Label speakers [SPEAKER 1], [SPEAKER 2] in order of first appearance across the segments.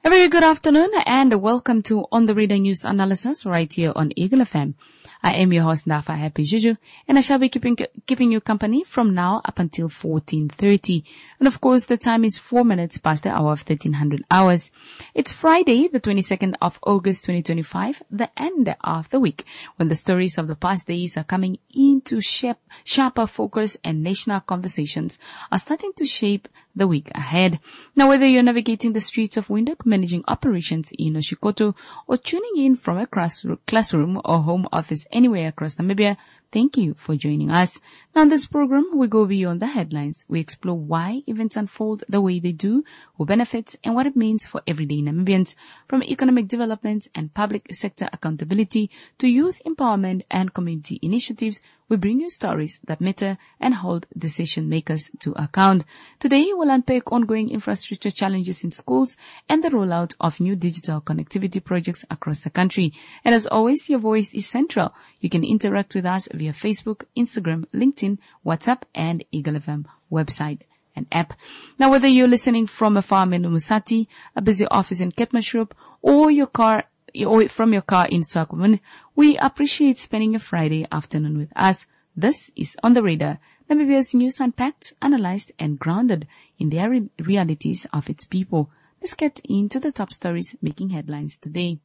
[SPEAKER 1] A very good afternoon and welcome to On the Radar News Analysis right here on Eagle FM. I am your host, Nafa Happy Juju, and I shall be keeping you company from now up until 14:30. And of course, the time is 4 minutes past the hour of 1300 hours. It's Friday, the 22nd of August 2025, the end of the week, when the stories of the past days are coming into sharper focus and national conversations are starting to shape the week ahead. Now, whether you're navigating the streets of Windhoek, managing operations in Oshikoto, or tuning in from a classroom or home office anywhere across Namibia, thank you for joining us. Now, in this program, we go beyond the headlines. We explore why events unfold the way they do, who benefits, and what it means for everyday Namibians. From economic development and public sector accountability to youth empowerment and community initiatives, we bring you stories that matter and hold decision makers to account. Today, we'll unpack ongoing infrastructure challenges in schools and the rollout of new digital connectivity projects across the country. And as always, your voice is central. You can interact with us via Facebook, Instagram, LinkedIn, WhatsApp, and Eagle FM website and app. Now, whether you're listening from a farm in Umusati, a busy office in Keetmanshoop, or from your car in Swakopmund, we appreciate spending a Friday afternoon with us. This is On the Radar, Namibia's news unpacked, analyzed, and grounded in the realities of its people. Let's get into the top stories making headlines today.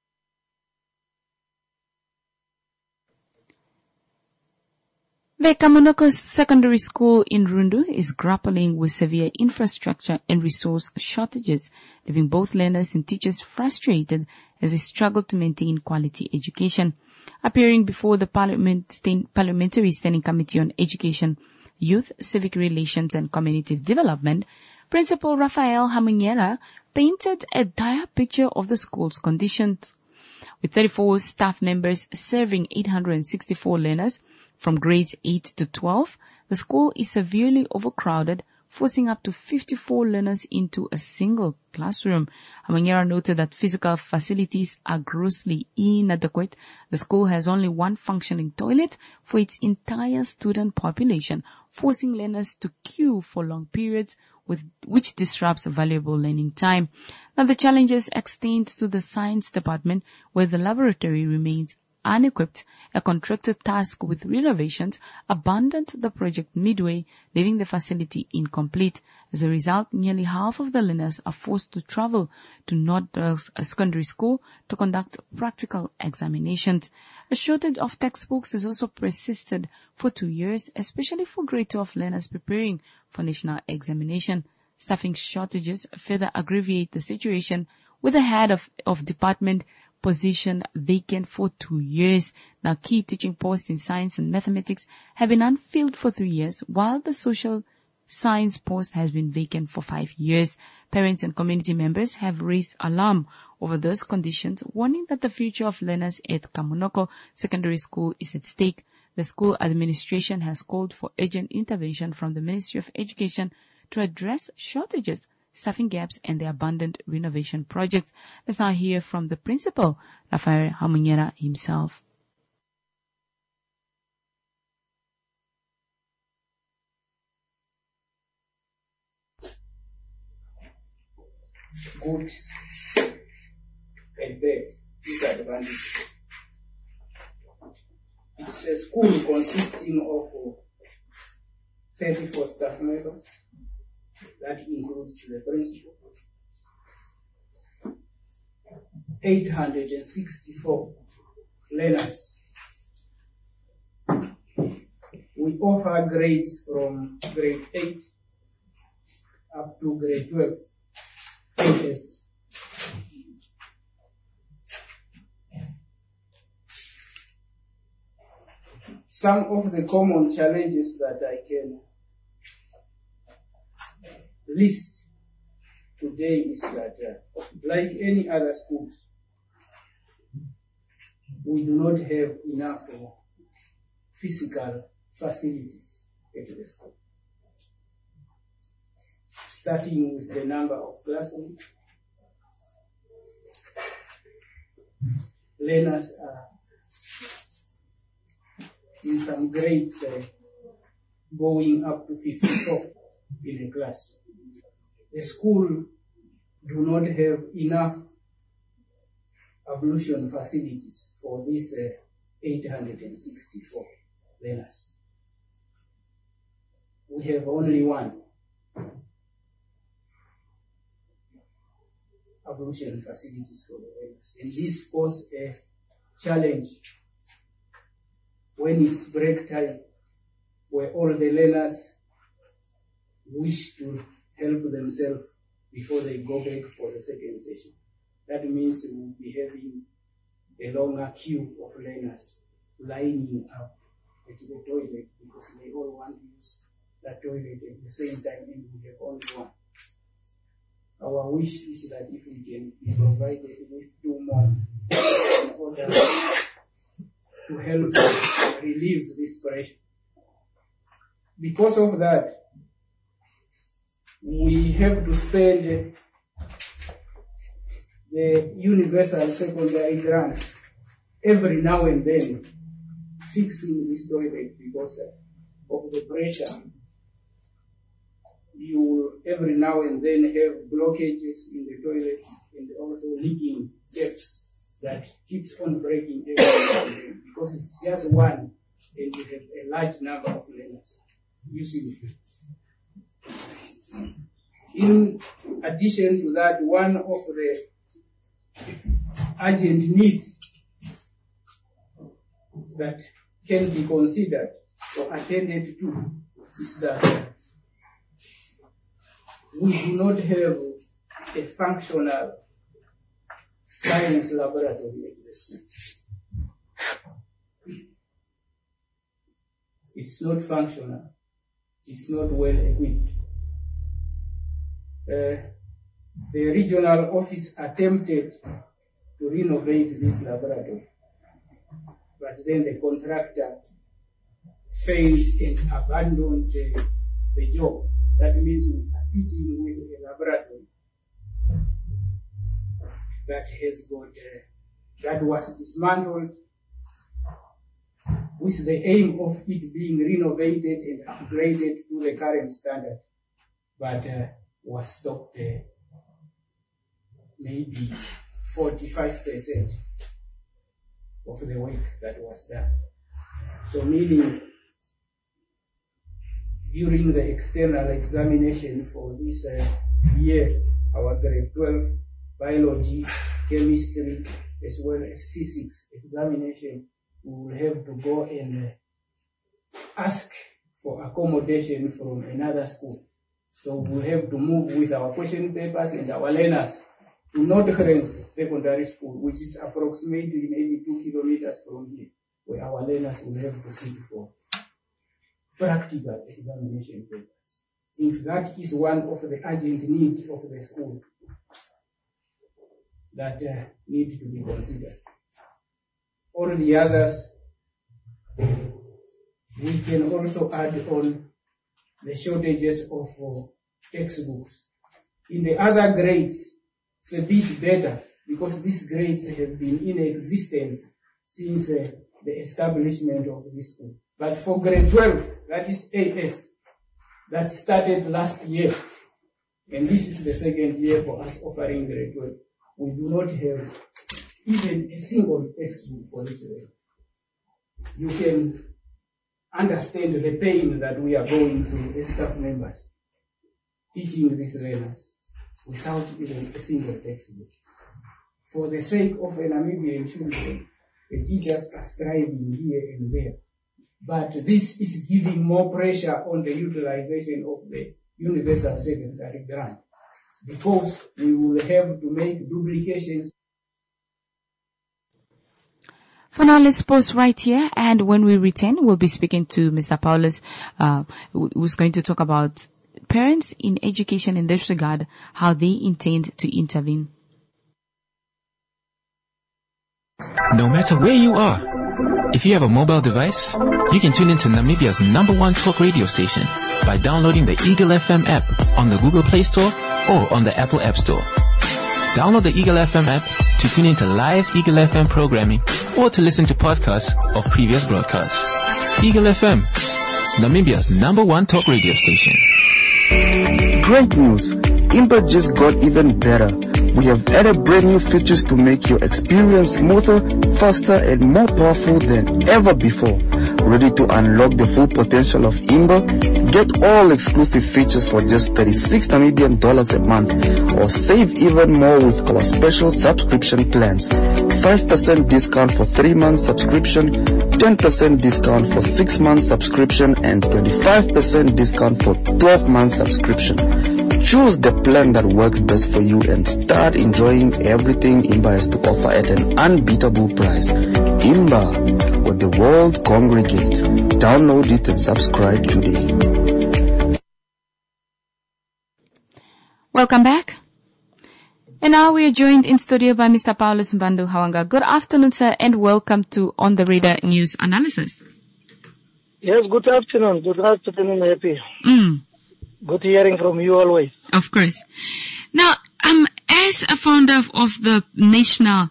[SPEAKER 1] The Kamunoko Secondary School in Rundu is grappling with severe infrastructure and resource shortages, leaving both learners and teachers frustrated as they struggle to maintain quality education. Appearing before the Parliamentary Standing Committee on Education, Youth, Civic Relations and Community Development, Principal Rafael Hamunyera painted a dire picture of the school's conditions. With 34 staff members serving 864 learners from grades 8 to 12, the school is severely overcrowded, forcing up to 54 learners into a single classroom. Hamunyera noted that physical facilities are grossly inadequate. The school has only one functioning toilet for its entire student population, forcing learners to queue for long periods, which disrupts valuable learning time. Now, the challenges extend to the science department, where the laboratory remains unequipped. A contracted task with renovations abandoned the project midway, leaving the facility incomplete. As a result, nearly half of the learners are forced to travel to Northburg Secondary School to conduct practical examinations. A shortage of textbooks has also persisted for 2 years, especially for grade 12 learners preparing for national examination. Staffing shortages further aggravate the situation, with the head of department position vacant for 2 years. Now, key teaching posts in science and mathematics have been unfilled for 3 years, while the social science post has been vacant for 5 years. Parents and community members have raised alarm over those conditions, warning that the future of learners at Kamunoko Secondary School is at stake. The school administration has called for urgent intervention from the Ministry of Education to address shortages, staffing gaps, and the abandoned renovation projects. Let's now hear from the principal, Rafael Hamunyera himself.
[SPEAKER 2] Good and bad disadvantages. It's a school consisting of 34 staff members. That includes the principal. 864 learners. We offer grades from grade 8 up to grade 12. HS. Some of the common challenges that I can list today is that, like any other schools, we do not have enough physical facilities at the school. Starting with the number of classrooms, learners are in some grades going up to 54 in a class. The school do not have enough ablution facilities for these 864 learners. We have only one ablution facilities for the learners. And this poses a challenge when it's break time, where all the learners wish to help themselves before they go back for the second session. That means we will be having a longer queue of learners lining up at the toilet because they all want to use that toilet at the same time and we have only one. Our wish is that if we can be provided with 2 more in order to help relieve this pressure. Because of that, we have to spend the universal secondary grant every now and then fixing this toilet because of the pressure. You will every now and then have blockages in the toilets and also leaking taps that keeps on breaking every now and then because it's just one and you have a large number of learners using it. In addition to that, one of the urgent needs that can be considered or attended to is that we do not have a functional science laboratory at the school. It's not functional. It's not well equipped. The regional office attempted to renovate this laboratory, but then the contractor failed and abandoned the job. That means we are sitting with a laboratory that has got, that was dismantled with the aim of it being renovated and upgraded to the current standard, but was stopped maybe 45% of the work that was done. So meaning during the external examination for this year, our grade 12 biology, chemistry, as well as physics examination, we will have to go and ask for accommodation from another school. So we'll have to move with our question papers and our learners to Nordgrens Secondary School, which is approximately maybe 2 kilometers from here, where our learners will have to sit for practical examination papers. Since that is one of the urgent needs of the school that need to be considered. All the others, we can also add on the shortages of textbooks. In the other grades, it's a bit better because these grades have been in existence since the establishment of this school. But for grade 12, that is AS, that started last year, and this is the second year for us offering grade 12. We do not have even a single textbook for this grade. You can understand the pain that we are going through as staff members teaching these learners without even a single textbook. For the sake of a Namibian children, the teachers are striving here and there. But this is giving more pressure on the utilization of the universal secondary grant because we will have to make duplications.
[SPEAKER 1] For now, let's pause right here, and when we return, we'll be speaking to Mr. Paulus, who's going to talk about parents in education in this regard, how they intend to intervene.
[SPEAKER 3] No matter where you are, if you have a mobile device, you can tune into Namibia's #1 talk radio station by downloading the Eagle FM app on the Google Play Store or on the Apple App Store. Download the Eagle FM app to tune into live Eagle FM programming or to listen to podcasts of previous broadcasts. Eagle FM, Namibia's #1 talk radio station.
[SPEAKER 4] Great news! Imba just got even better. We have added brand new features to make your experience smoother, faster, and more powerful than ever before. Ready to unlock the full potential of Imba? Get all exclusive features for just $36 Namibian a month, or save even more with our special subscription plans. 5% discount for 3 months subscription, 10% discount for 6 months subscription, and 25% discount for 12 months subscription. Choose the plan that works best for you and start enjoying everything Imba has to offer at an unbeatable price. Imba, where the world congregates. Download it and subscribe today.
[SPEAKER 1] Welcome back. And now we are joined in studio by Mr. Paulus Mbandu Hawanga. Good afternoon, sir, and welcome to On the Radar News Analysis.
[SPEAKER 5] Yes, good afternoon. Good afternoon, Happy. Good hearing from you always.
[SPEAKER 1] Of course. Now, as a founder of the National,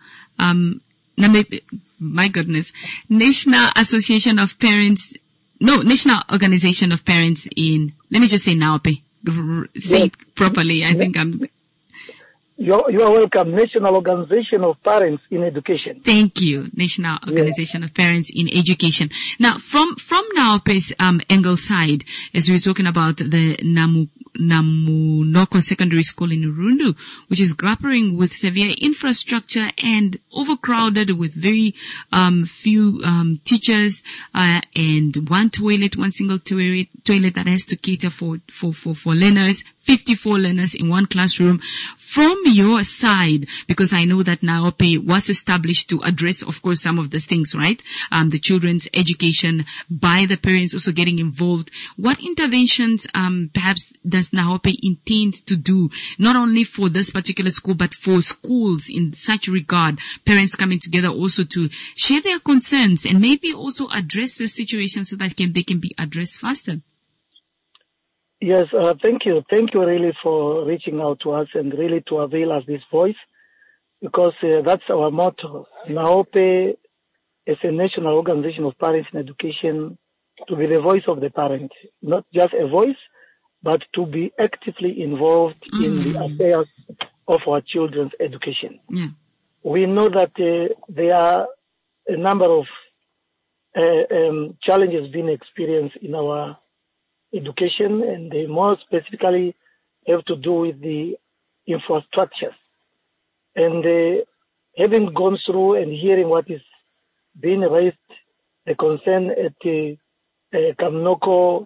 [SPEAKER 1] National Association of Parents, National Organization of Parents in, let me just say NAOPE. Say it properly. I think
[SPEAKER 5] You are welcome. National Organization of Parents in Education.
[SPEAKER 1] Thank you. National Organization of Parents in Education. Now, from NAOPE's angle side, as we were talking about the Namunoko Secondary School in Rundu, which is grappling with severe infrastructure and overcrowded with very few teachers, and one single toilet that has to cater for learners, 54 learners in one classroom. From your side, because I know that NAOPE was established to address, of course, some of these things, right? The children's education by the parents also getting involved. What interventions, perhaps does NAOPE intend to do, not only for this particular school, but for schools in such regard, parents coming together also to share their concerns and maybe also address the situation so that they can be addressed faster?
[SPEAKER 5] Yes, thank you. Thank you really for reaching out to us and really to avail us this voice, because that's our motto. NAOPE is a national organization of parents in education, to be the voice of the parent, not just a voice, but to be actively involved in the affairs of our children's education. Yeah. We know that there are a number of challenges being experienced in our education, and they more specifically have to do with the infrastructures. And having gone through and hearing what is being raised, the concern at the Kamnoko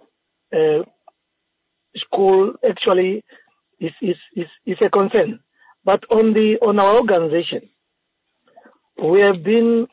[SPEAKER 5] school actually is a concern. But on our organization, we have been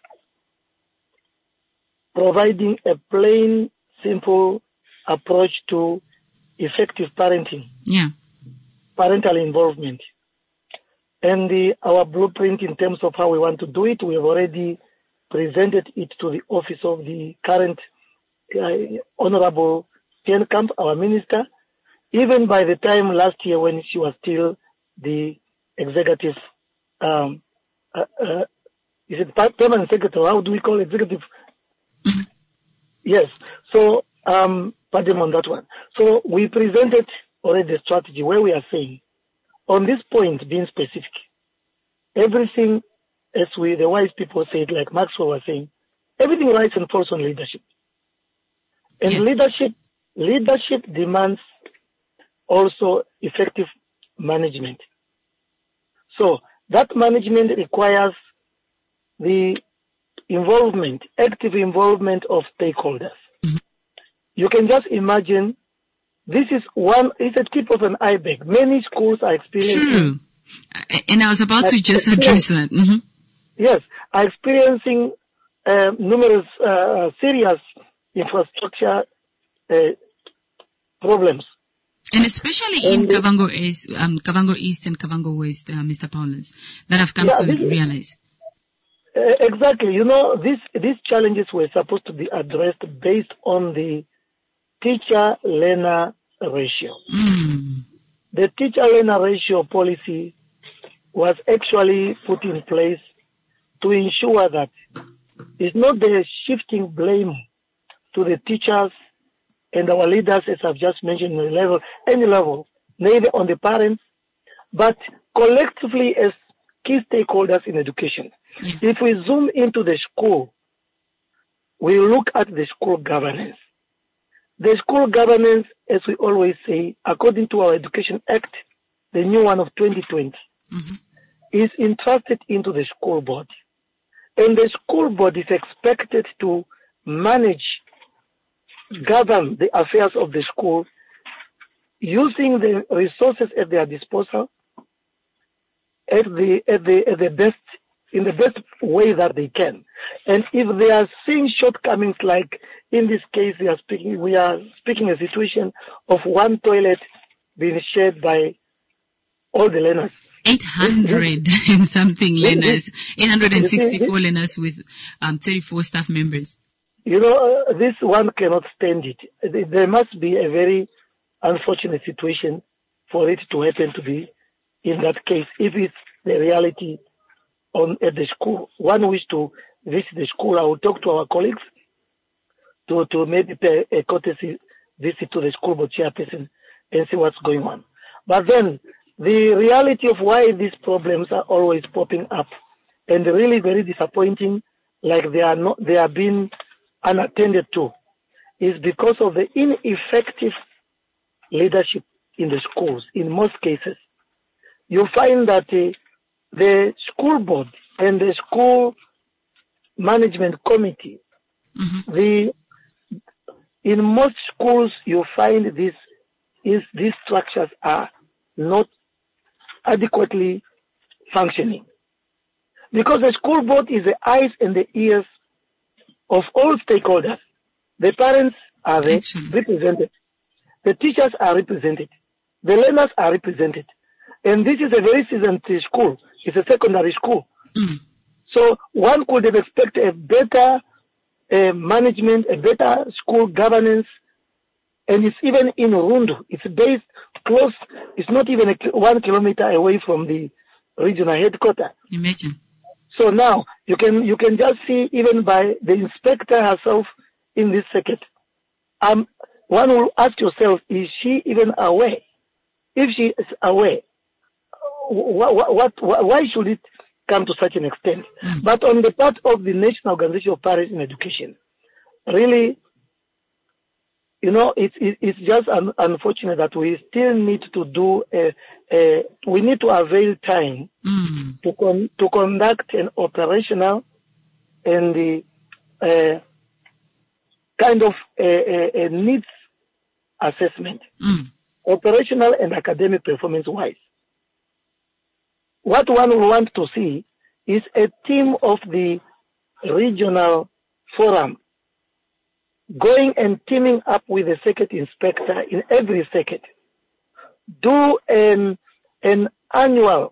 [SPEAKER 5] providing a plain, simple approach to effective parenting, parental involvement. And our blueprint in terms of how we want to do it, we have already presented it to the office of the current Honorable Steenkamp, our minister, even by the time last year when she was still the executive, is it permanent secretary? How do we call executive? Yes. So, pardon on that one. So we presented already the strategy where we are saying, on this point being specific, everything, as the wise people say it, like Maxwell was saying, everything rises and falls on leadership. And leadership demands also effective management. So that management requires the involvement, active involvement of stakeholders. You can just imagine, this is it's a tip of an iceberg. Many schools are experiencing.
[SPEAKER 1] True. And I was about to just address that.
[SPEAKER 5] Yes, are experiencing numerous serious infrastructure problems.
[SPEAKER 1] And especially in Kavango East and Kavango West, Mr. Paulus, that I've come to realize.
[SPEAKER 5] Exactly. You know, these challenges were supposed to be addressed based on the teacher-learner ratio. The teacher-learner ratio policy was actually put in place to ensure that it's not the shifting blame to the teachers and our leaders, as I've just mentioned, any level, neither on the parents but collectively as key stakeholders in education. If we zoom into the school, we look at the school governance. The school governance, as we always say, according to our Education Act, the new one of 2020, is entrusted into the school board. And the school board is expected to govern the affairs of the school using the resources at their disposal in the best way that they can. And if they are seeing shortcomings, like in this case we are speaking a situation of one toilet being shared by all the learners.
[SPEAKER 1] 800 and something learners, 864 learners with 34 staff members.
[SPEAKER 5] This one cannot stand it. There must be a very unfortunate situation for it to happen to be in that case. If it's the reality at the school, one wish to visit the school, I will talk to our colleagues to maybe pay a courtesy visit to the school board chairperson and see what's going on. But then the reality of why these problems are always popping up and really very disappointing, like they are being unattended to, is because of the ineffective leadership in the schools. In most cases, you find that the school board and the school management committee, in most schools you find these structures are not adequately functioning. Because the school board is the eyes and the ears of all stakeholders. The parents are represented. The teachers are represented. The learners are represented. And this is a very seasoned school. It's a secondary school. So one could have expected a better management, a better school governance. And it's even in Rundu. It's based close. It's not even 1 kilometer away from the regional headquarters.
[SPEAKER 1] Imagine.
[SPEAKER 5] So now you can just see, even by the inspector herself in this circuit. One will ask yourself, is she even aware? If she is aware, why should it come to such an extent? But on the part of the National Organization of Parents in Education, really, it's just unfortunate that we still need to do we need to avail time to conduct an operational and the kind of a needs assessment, operational and academic performance wise. What one will want to see is a team of the regional forum going and teaming up with the circuit inspector in every circuit, do an annual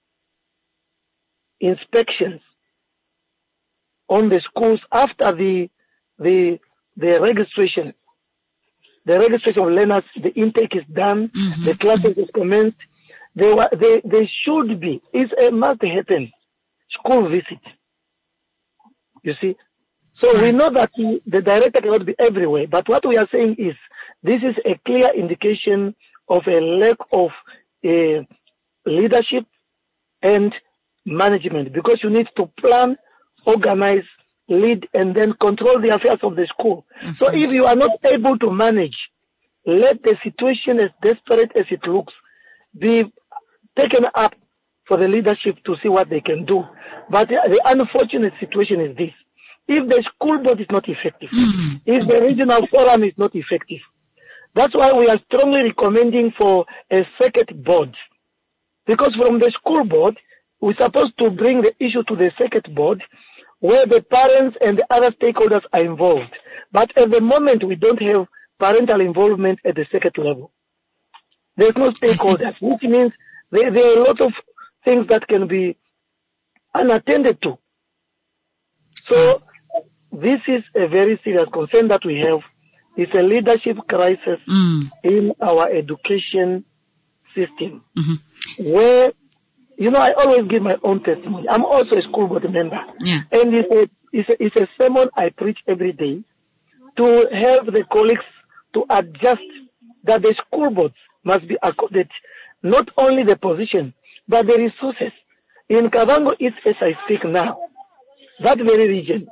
[SPEAKER 5] inspections on the schools after the registration. The registration of learners, the intake is done, the classes is commenced. They should be, it's a must happen, school visit. You see? So we know that the director cannot be everywhere, but what we are saying is this is a clear indication of a lack of leadership and management, because you need to plan, organize, lead, and then control the affairs of the school. So if you are not able to manage, let the situation, as desperate as it looks, be taken up for the leadership to see what they can do. But the unfortunate situation is this. If the school board is not effective, if the regional forum is not effective, that's why we are strongly recommending for a circuit board. Because from the school board, we're supposed to bring the issue to the circuit board where the parents and the other stakeholders are involved. But at the moment, we don't have parental involvement at the circuit level. There's no stakeholders, which means there are a lot of things that can be unattended to. So this is a very serious concern that we have. It's a leadership crisis in our education system, where, I always give my own testimony. I'm also a school board member, and it's a sermon I preach every day to help the colleagues to adjust that the school boards must be accorded not only the position, but the resources. In Kavango East, as I speak now, that very region,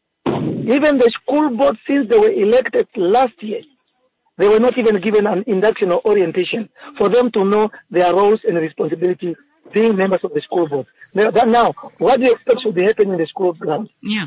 [SPEAKER 5] even the school board, since they were elected last year, they were not even given an induction or orientation for them to know their roles and responsibilities being members of the school board. Now, what do you expect should be happening in the school ground?
[SPEAKER 1] Yeah.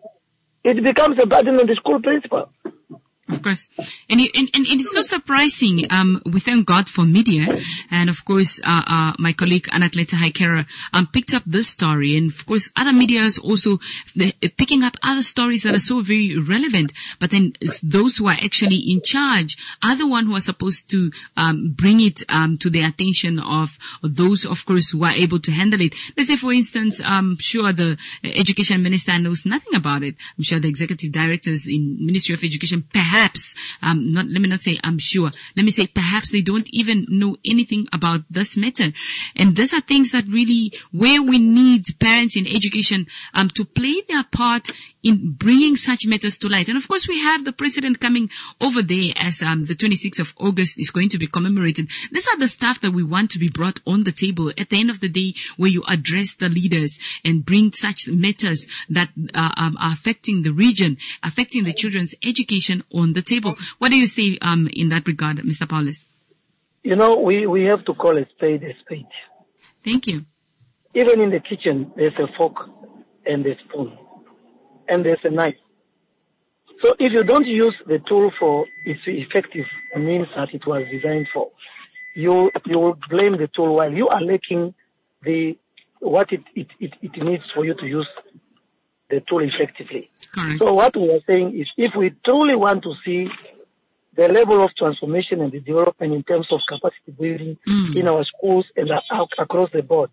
[SPEAKER 5] It becomes a burden on the school principal.
[SPEAKER 1] Of course. And it's so surprising. We thank God for media. And of course, my colleague Anakleta Haikera, picked up this story. And of course, other media is also picking up other stories that are so very relevant. But then those who are actually in charge are the one who are supposed to, bring it, to the attention of those, of course, who are able to handle it. Let's say, for instance, I'm sure the education minister knows nothing about it. I'm sure the executive directors in Ministry of Education perhaps, let me not say I'm sure, let me say perhaps they don't even know anything about this matter. And these are things that really, where we need parents in education, to play their part in bringing such matters to light. And of course we have the president coming over there as, the 26th of August is going to be commemorated. These are the stuff that we want to be brought on the table at the end of the day, where you address the leaders and bring such matters that are affecting the region, affecting the children's education on the table. What do you say in that regard, Mr. Paulus?
[SPEAKER 5] You know, we have to call a spade a spade.
[SPEAKER 1] Thank you.
[SPEAKER 5] Even in the kitchen, there's a fork and a spoon, and there's a knife. So if you don't use the tool for its effective means that it was designed for, you will blame the tool while you are lacking what it needs for you to use the tool effectively.
[SPEAKER 1] Correct.
[SPEAKER 5] So what we are saying is, if we truly want to see the level of transformation and the development in terms of capacity building in our schools and across the board,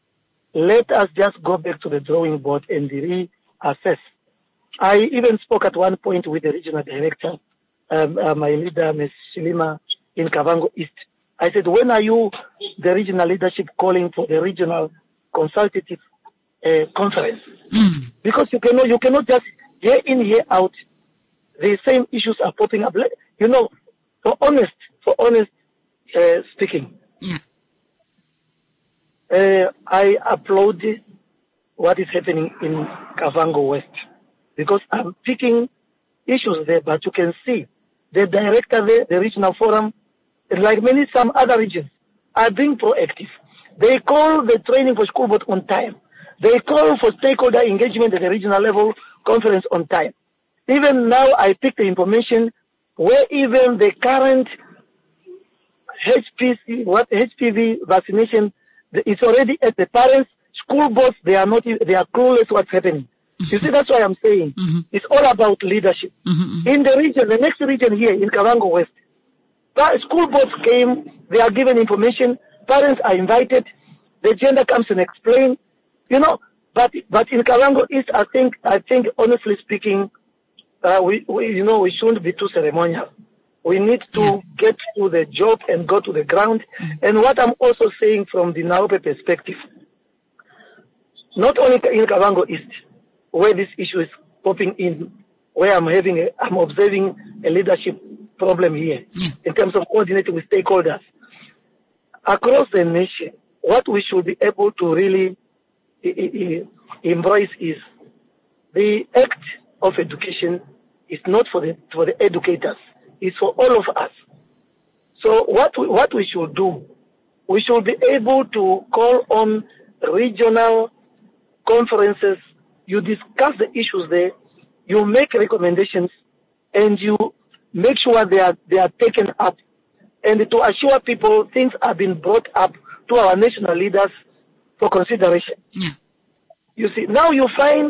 [SPEAKER 5] let us just go back to the drawing board and reassess. I even spoke at one point with the regional director, my leader, Ms. Shilima, in Kavango East. I said, when are you, the regional leadership, calling for the regional consultative conference? Because you cannot just year in, year out, the same issues are popping up. You know, for honest speaking, I applaud what is happening in Kavango West, because I'm picking issues there, but you can see the director there, the regional forum, like some other regions, are being proactive. They call the training for school board on time. They call for stakeholder engagement at the regional level conference on time. Even now, I picked the information where even the current HPV vaccination is already at the parents. School boards, they are clueless what's happening. You see, that's why I'm saying it's all about leadership. In the region, the next region here in Kavango West, school boards came, they are given information, parents are invited, the gender comes and explain, you know, but in Kavango East, I think honestly speaking, we shouldn't be too ceremonial. We need to get to the job and go to the ground. And what I'm also saying from the Naope perspective, not only in Kavango East, where this issue is popping in, where I'm observing a leadership problem here in terms of coordinating with stakeholders. Across the nation, what we should be able to really embrace is the act of education is not for the educators, it's for all of us. So what we should do, we should be able to call on regional conferences. You discuss the issues there, you make recommendations, and you make sure they are taken up, and to assure people things have been brought up to our national leaders for consideration. You see, now you find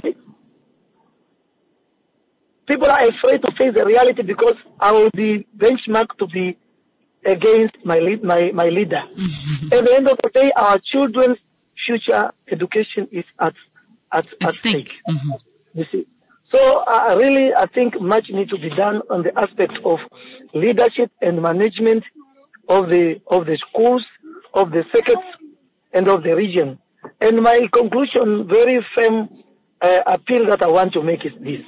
[SPEAKER 5] people are afraid to face the reality because I will be benchmarked to be against my leader. At the end of the day, our children's future education is at stake. You see. So really, I think much needs to be done on the aspect of leadership and management of the schools, of the circuits, and of the region. And my conclusion, very firm appeal that I want to make is this: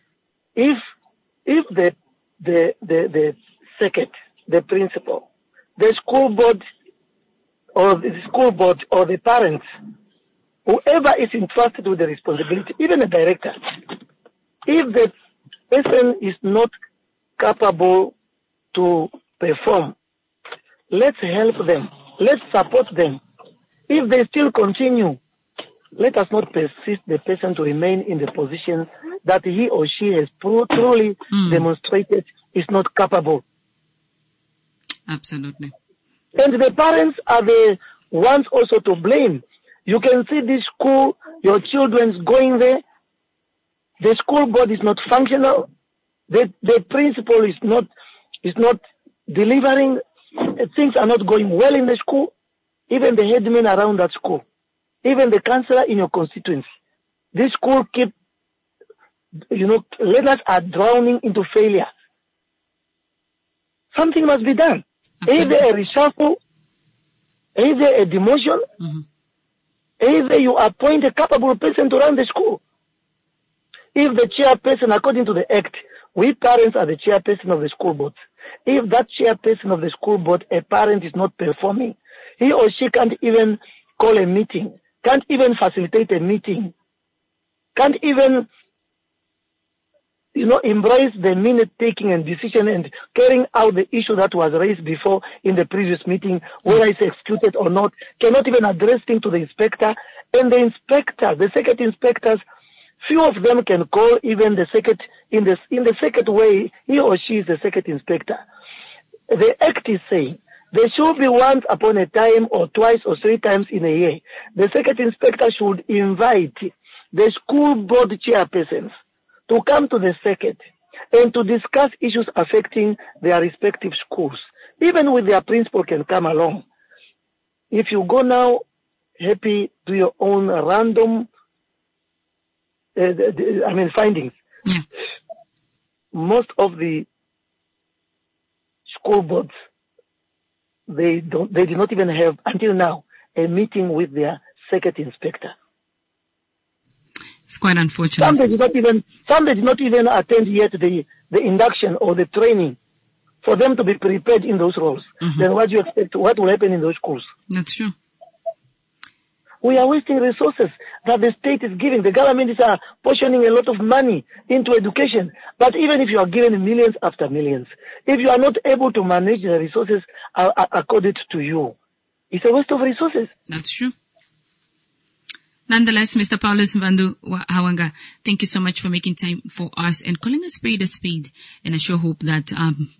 [SPEAKER 5] if the circuit, the principal, the school board or the parents, whoever is entrusted with the responsibility, even a director, if the person is not capable to perform, let's help them. Let's support them. If they still continue, let us not persist the person to remain in the position that he or she has truly demonstrated is not capable.
[SPEAKER 1] Absolutely.
[SPEAKER 5] And the parents are the ones also to blame. You can see this school, your children's going there. The school board is not functional. The principal is not delivering. Things are not going well in the school. Even the headmen around that school. Even the councillor in your constituency. This school learners are drowning into failure. Something must be done. Either a reshuffle, either a demotion, either you appoint a capable person to run the school. If the chairperson, according to the Act, we parents are the chairperson of the school board. If that chairperson of the school board, a parent is not performing, he or she can't even call a meeting, can't even facilitate a meeting, can't even, embrace the minute taking and decision and carrying out the issue that was raised before in the previous meeting, whether it's executed or not, cannot even address things to the inspector. And the inspector, the circuit inspectors, few of them can call even the circuit in the circuit way, he or she is the circuit inspector. The Act is saying there should be once upon a time or twice or three times in a year. The circuit inspector should invite the school board chairpersons to come to the circuit and to discuss issues affecting their respective schools. Even with their principal can come along. If you go now, happy, do your own random findings.
[SPEAKER 1] Yeah.
[SPEAKER 5] Most of the school boards, they did not even have, until now, a meeting with their circuit inspector.
[SPEAKER 1] It's quite unfortunate.
[SPEAKER 5] Some did not even attend yet the induction or the training for them to be prepared in those roles. Then what do you expect? What will happen in those schools?
[SPEAKER 1] That's true.
[SPEAKER 5] We are wasting resources that the state is giving. The government is portioning a lot of money into education. But even if you are given millions after millions, if you are not able to manage the resources accorded to you, it's a waste of resources.
[SPEAKER 1] That's true. Nonetheless, Mr. Paulus Mvandu Hawanga, thank you so much for making time for us and calling a spade a spade. And I sure hope that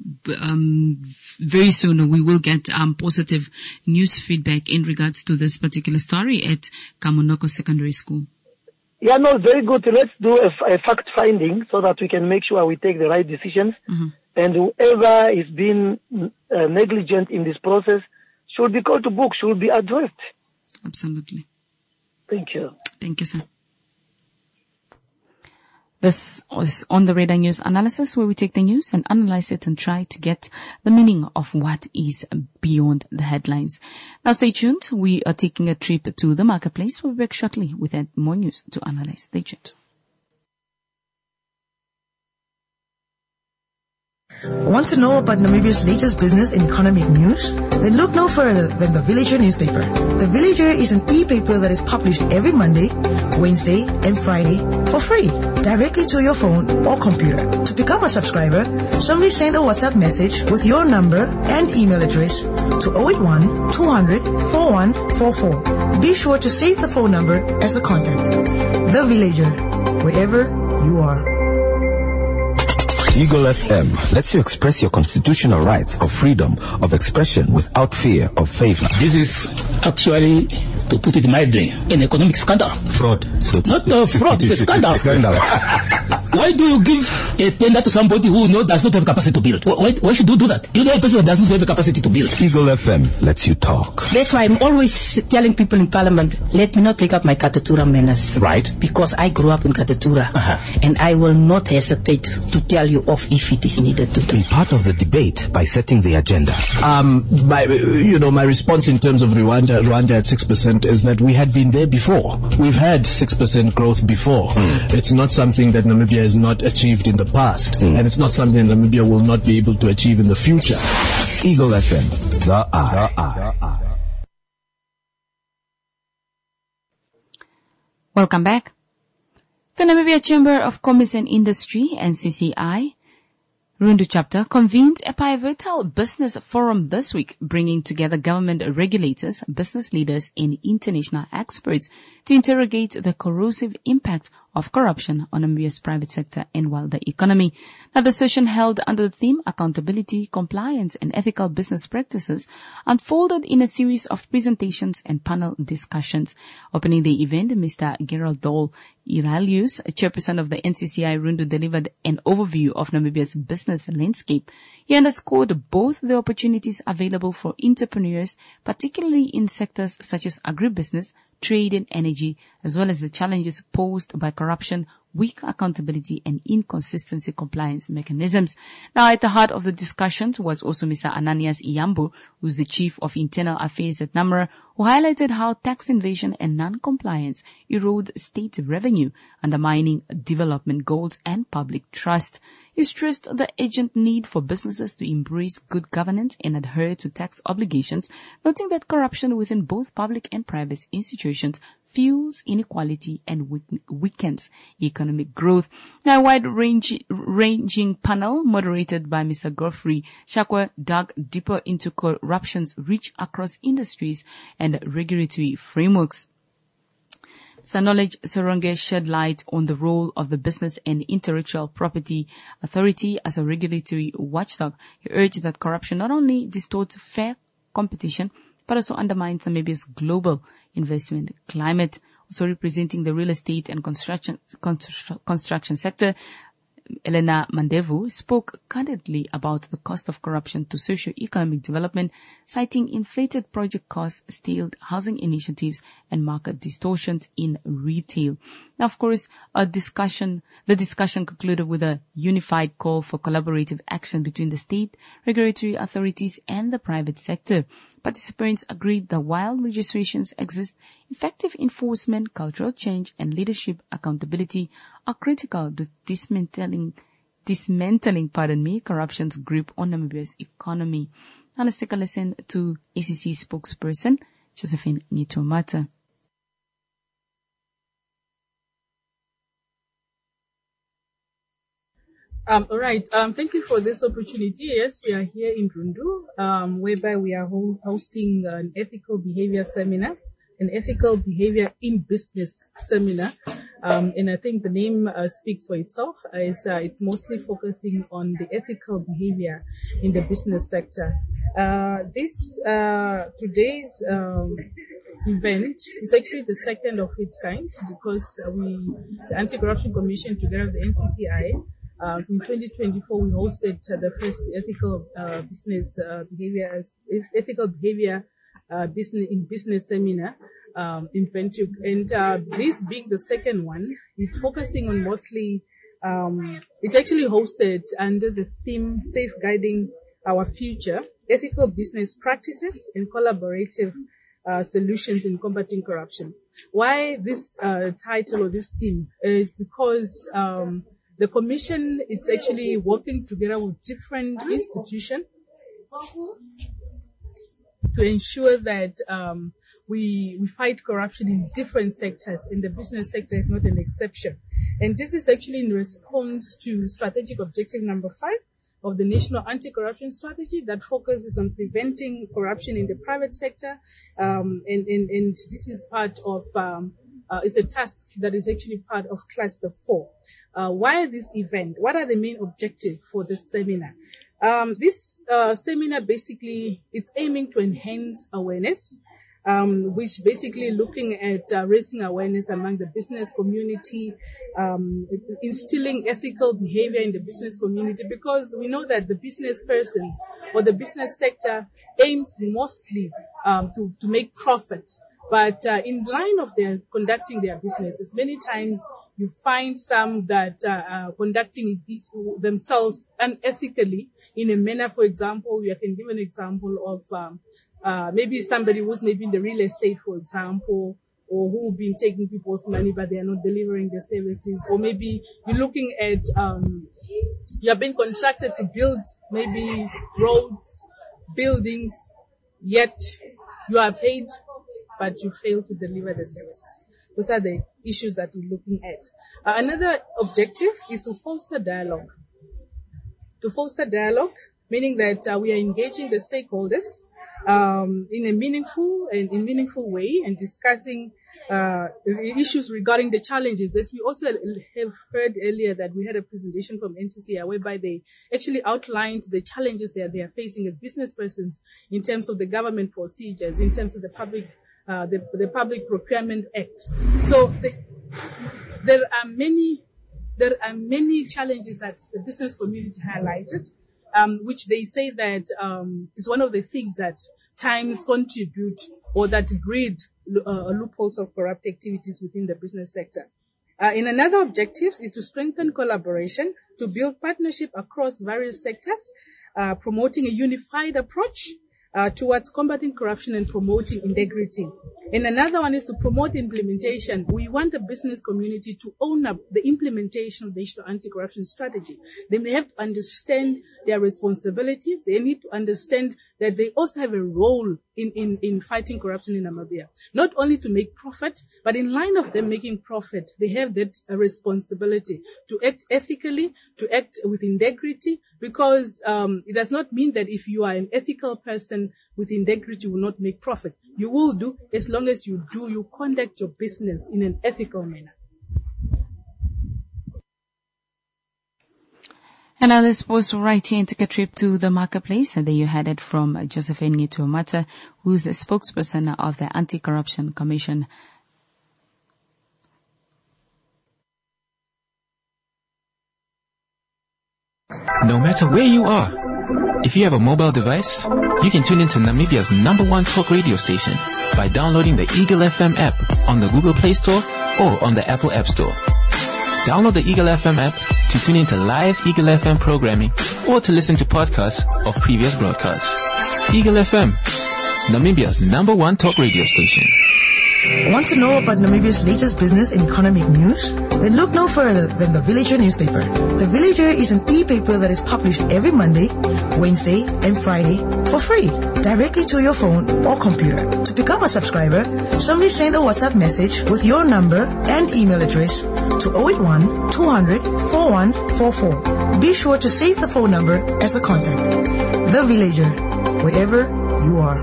[SPEAKER 1] very soon we will get positive news feedback in regards to this particular story at Kamunoko Secondary School.
[SPEAKER 5] Yeah, no, very good. Let's do a fact finding so that we can make sure we take the right decisions. And whoever is being negligent in this process should be called to book, should be addressed.
[SPEAKER 1] Absolutely.
[SPEAKER 5] Thank you.
[SPEAKER 1] Thank you, sir. This is On the Radar News Analysis, where we take the news and analyze it and try to get the meaning of what is beyond the headlines. Now stay tuned. We are taking a trip to the marketplace. We'll be back shortly with more news to analyze. Stay tuned.
[SPEAKER 6] Want to know about Namibia's latest business and economic news? Then look no further than The Villager newspaper. The Villager is an e-paper that is published every Monday, Wednesday, and Friday for free, directly to your phone or computer. To become a subscriber, simply send a WhatsApp message with your number and email address to 081 200 4144. Be sure to save the phone number as a contact. The Villager, wherever you are.
[SPEAKER 7] Eagle FM lets you express your constitutional rights of freedom of expression without fear of favor.
[SPEAKER 8] This is actually, to put it mildly, an economic scandal.
[SPEAKER 7] Fraud. So
[SPEAKER 8] not fraud, it's a scandal. Why do you give a tender to somebody who does not have capacity to build? Why should you do that? You know a person that does not have a capacity to build.
[SPEAKER 7] Eagle FM lets you talk.
[SPEAKER 9] That's why I'm always telling people in Parliament, let me not take up my Katatura menace.
[SPEAKER 7] Right.
[SPEAKER 9] Because I grew up in Katatura. And I will not hesitate to tell you off if it is needed to do.
[SPEAKER 7] Be part of the debate by setting the agenda.
[SPEAKER 10] My response in terms of Rwanda at 6% is that we had been there before. We've had 6% growth before. It's not something that Namibia has not achieved in the past, and it's not something Namibia will not be able to achieve in the future.
[SPEAKER 7] Eagle FM, the eye.
[SPEAKER 1] Welcome back. The Namibia Chamber of Commerce and Industry, NCCI, Rundu chapter convened a pivotal business forum this week, bringing together government regulators, business leaders, and international experts to interrogate the corrosive impact of corruption on Namibia's private sector and wider economy. Now, the session held under the theme Accountability, Compliance, and Ethical Business Practices unfolded in a series of presentations and panel discussions. Opening the event, Mr. Gerald Dole Iralius, chairperson of the NCCI Rundu, delivered an overview of Namibia's business landscape. He underscored both the opportunities available for entrepreneurs, particularly in sectors such as agribusiness, trade and energy, as well as the challenges posed by corruption, weak accountability, and inconsistency compliance mechanisms. Now, at the heart of the discussions was also Mr. Ananias Iyambu, who's the Chief of Internal Affairs at NAMRA, who highlighted how tax evasion and non-compliance erode state revenue, undermining development goals and public trust. He stressed the urgent need for businesses to embrace good governance and adhere to tax obligations, noting that corruption within both public and private institutions fuels inequality and weakens economic growth. Now, a wide-ranging panel moderated by Mr. Godfrey Shakwa dug deeper into corruption's reach across industries and regulatory frameworks. Mr. Knowledge Soronge shed light on the role of the Business and Intellectual Property Authority as a regulatory watchdog. He urged that corruption not only distorts fair competition, but also undermines Namibia's global investment climate. Also representing the real estate and construction sector, Elena Mandevu spoke candidly about the cost of corruption to socio-economic development, citing inflated project costs, stalled housing initiatives, and market distortions in retail. Now, of course, the discussion concluded with a unified call for collaborative action between the state, regulatory authorities, and the private sector. Participants agreed that while registrations exist, effective enforcement, cultural change, and leadership accountability are critical to dismantling corruption's grip on Namibia's economy. Now let's take a listen to ACC spokesperson Josephine Ngitomata.
[SPEAKER 11] All right. Thank you for this opportunity. Yes, we are here in Rundu, whereby we are hosting an ethical behavior seminar, an ethical behavior in business seminar. And I think the name speaks for itself. It's mostly focusing on the ethical behavior in the business sector. Today's event is actually the second of its kind because the Anti-Corruption Commission, together with the NCCI, in 2024, we hosted the first ethical business seminar in Windhoek, and this being the second one, it's focusing on mostly. It's actually hosted under the theme "Safeguarding Our Future: Ethical Business Practices and Collaborative Solutions in Combating Corruption." Why this title or this theme is because the Commission is actually working together with different institutions to ensure that we fight corruption in different sectors, and the business sector is not an exception. And this is actually in response to strategic objective number 5 of the National Anti-Corruption Strategy that focuses on preventing corruption in the private sector. And this is part of, it's a task that is actually part of Cluster 4. Why this event? What are the main objectives for this seminar? This seminar basically it's aiming to enhance awareness, which basically looking at raising awareness among the business community, instilling ethical behavior in the business community, because we know that the business persons or the business sector aims mostly to make profit. But in line of their conducting their businesses, many times you find some that are conducting themselves unethically in a manner. For example, I can give an example of maybe somebody who's maybe in the real estate, for example, or who've been taking people's money but they are not delivering their services. Or maybe you're looking at you have been contracted to build maybe roads buildings, yet you are paid, but you fail to deliver the services. Those are the issues that we're looking at. Another objective is to foster dialogue. To foster dialogue, meaning that we are engaging the stakeholders in a meaningful way and discussing issues regarding the challenges. As we also have heard earlier that we had a presentation from NCCI whereby they actually outlined the challenges that they are facing as business persons in terms of the government procedures, in terms of the Public Procurement Act. So there are many challenges that the business community highlighted, which they say that is one of the things that times contribute or that breed loopholes of corrupt activities within the business sector. In another objective is to strengthen collaboration, to build partnership across various sectors, promoting a unified approach towards combating corruption and promoting integrity. And another one is to promote implementation. We want the business community to own up the implementation of the national anti-corruption strategy. They may have to understand their responsibilities. They need to understand that they also have a role in fighting corruption in Namibia. Not only to make profit, but in line of them making profit, they have that responsibility to act ethically, to act with integrity, because it does not mean that if you are an ethical person with integrity, you will not make profit. You will do, as long as you conduct your business in an ethical manner.
[SPEAKER 1] And now let's pause right here and take a trip to the marketplace. And there you had it from Josephine Ngituamata, who's the spokesperson of the Anti-Corruption Commission.
[SPEAKER 3] No matter where you are, if you have a mobile device, you can tune into Namibia's #1 talk radio station by downloading the Eagle FM app on the Google Play Store or on the Apple App Store. Download the Eagle FM app to tune into live Eagle FM programming or to listen to podcasts of previous broadcasts. Eagle FM, Namibia's #1 talk radio station.
[SPEAKER 6] Want to know about Namibia's latest business and economic news? Then look no further than The Villager newspaper. The Villager is an e-paper that is published every Monday, Wednesday, and Friday for free, directly to your phone or computer. To become a subscriber, simply send a WhatsApp message with your number and email address to 081 200 4144. Be sure to save the phone number as a contact. The Villager, wherever you are.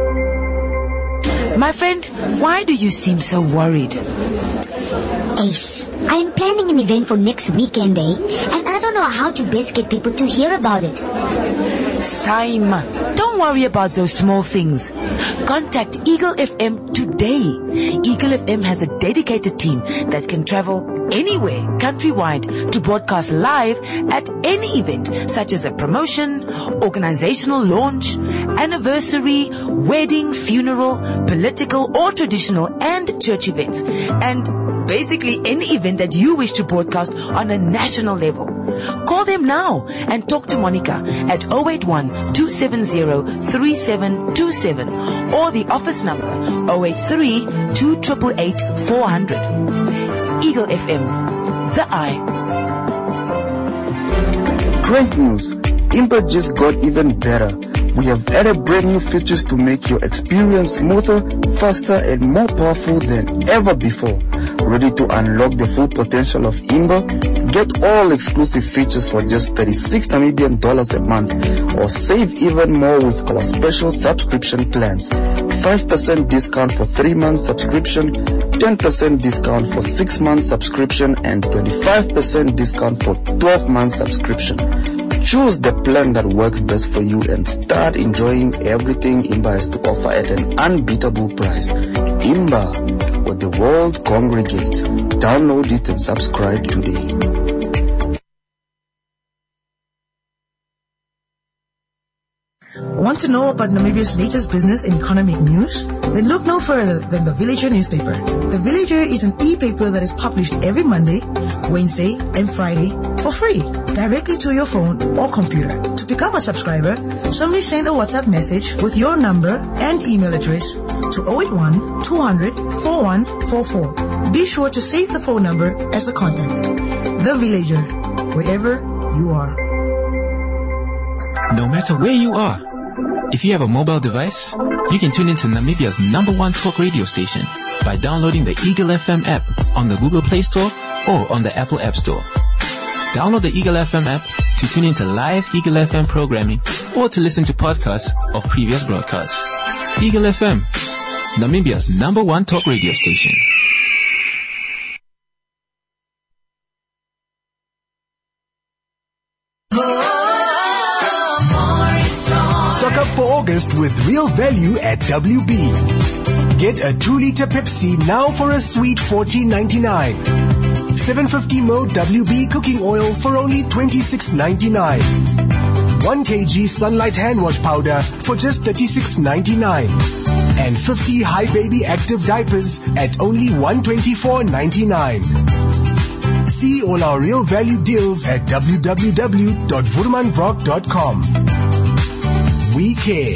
[SPEAKER 12] My friend, why do you seem so worried?
[SPEAKER 13] Ace, I'm planning an event for next weekend, and I don't know how to best get people to hear about it.
[SPEAKER 12] Saima, don't worry about those small things. Contact Eagle FM today. Eagle FM has a dedicated team that can travel anywhere countrywide to broadcast live at any event, such as a promotion, organizational launch, anniversary, wedding, funeral, political or traditional and church events, and basically any event that you wish to broadcast on a national level. Call them now and talk to Monica at 081-270-3727 or the office number 083-288-400. Eagle FM, the eye.
[SPEAKER 4] Great news! Imba just got even better. We have added brand new features to make your experience smoother, faster, and more powerful than ever before. Ready to unlock the full potential of Imba? Get all exclusive features for just 36 Namibian dollars a month, or save even more with our special subscription plans. 5% discount for 3 months subscription, 10% discount for 6 months subscription, and 25% discount for 12 months subscription. Choose the plan that works best for you and start enjoying everything Imba has to offer at an unbeatable price. Imba, where the world congregates. Download it and subscribe today.
[SPEAKER 6] Want to know about Namibia's latest business and economic news? Then look no further than The Villager newspaper. The Villager is an e-paper that is published every Monday, Wednesday, and Friday for free, directly to your phone or computer. To become a subscriber, simply send a WhatsApp message with your number and email address to 081 200 4144. Be sure to save the phone number as a contact. The Villager, wherever you are.
[SPEAKER 3] No matter where you are, If you have a mobile device, you can tune into Namibia's #1 talk radio station by downloading the Eagle FM app on the Google Play Store or on the Apple App Store. Download the Eagle FM app to tune into live Eagle FM programming or to listen to podcasts of previous broadcasts. Eagle FM, Namibia's #1 talk radio station.
[SPEAKER 14] Stock up for August with real value at WB. Get a 2-liter Pepsi now for a sweet $14.99. 750ml WB cooking oil for only $26.99. 1 kg Sunlight hand wash powder for just $36.99. And 50 High Baby Active diapers at only $124.99. See all our real value deals at www.woermanbrock.com. We care.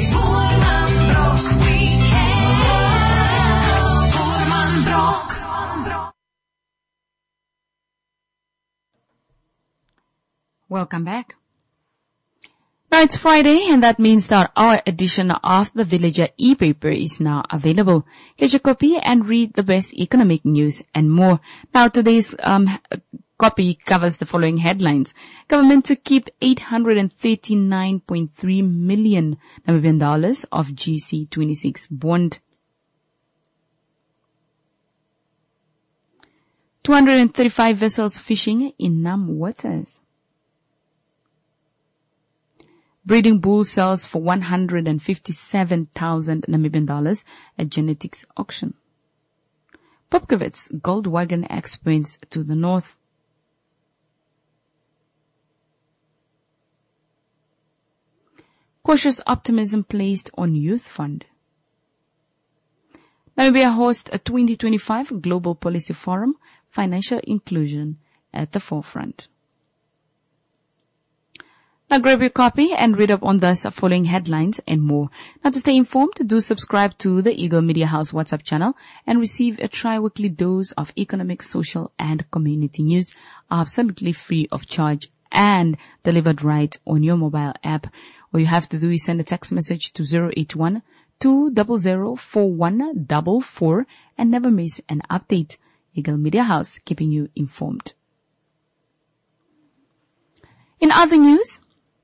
[SPEAKER 1] Welcome back. Now it's Friday, and that means that our edition of the Villager e-paper is now available. Get your copy and read the best economic news and more. Now today's copy covers the following headlines. Government to keep $839.3 million Namibian dollars of GC26 bond. 235 vessels fishing in Nam waters. Breeding bull sells for 157,000 Namibian dollars at genetics auction. Popkowitz gold wagon exports to the north. Cautious optimism placed on youth fund. Namibia hosts a 2025 Global Policy Forum, financial inclusion at the forefront. Now grab your copy and read up on the following headlines and more. Now to stay informed, do subscribe to the Eagle Media House WhatsApp channel and receive a tri-weekly dose of economic, social and community news absolutely free of charge and delivered right on your mobile app. All you have to do is send a text message to 081-200-4144 and never miss an update. Eagle Media House, keeping you informed. In other news,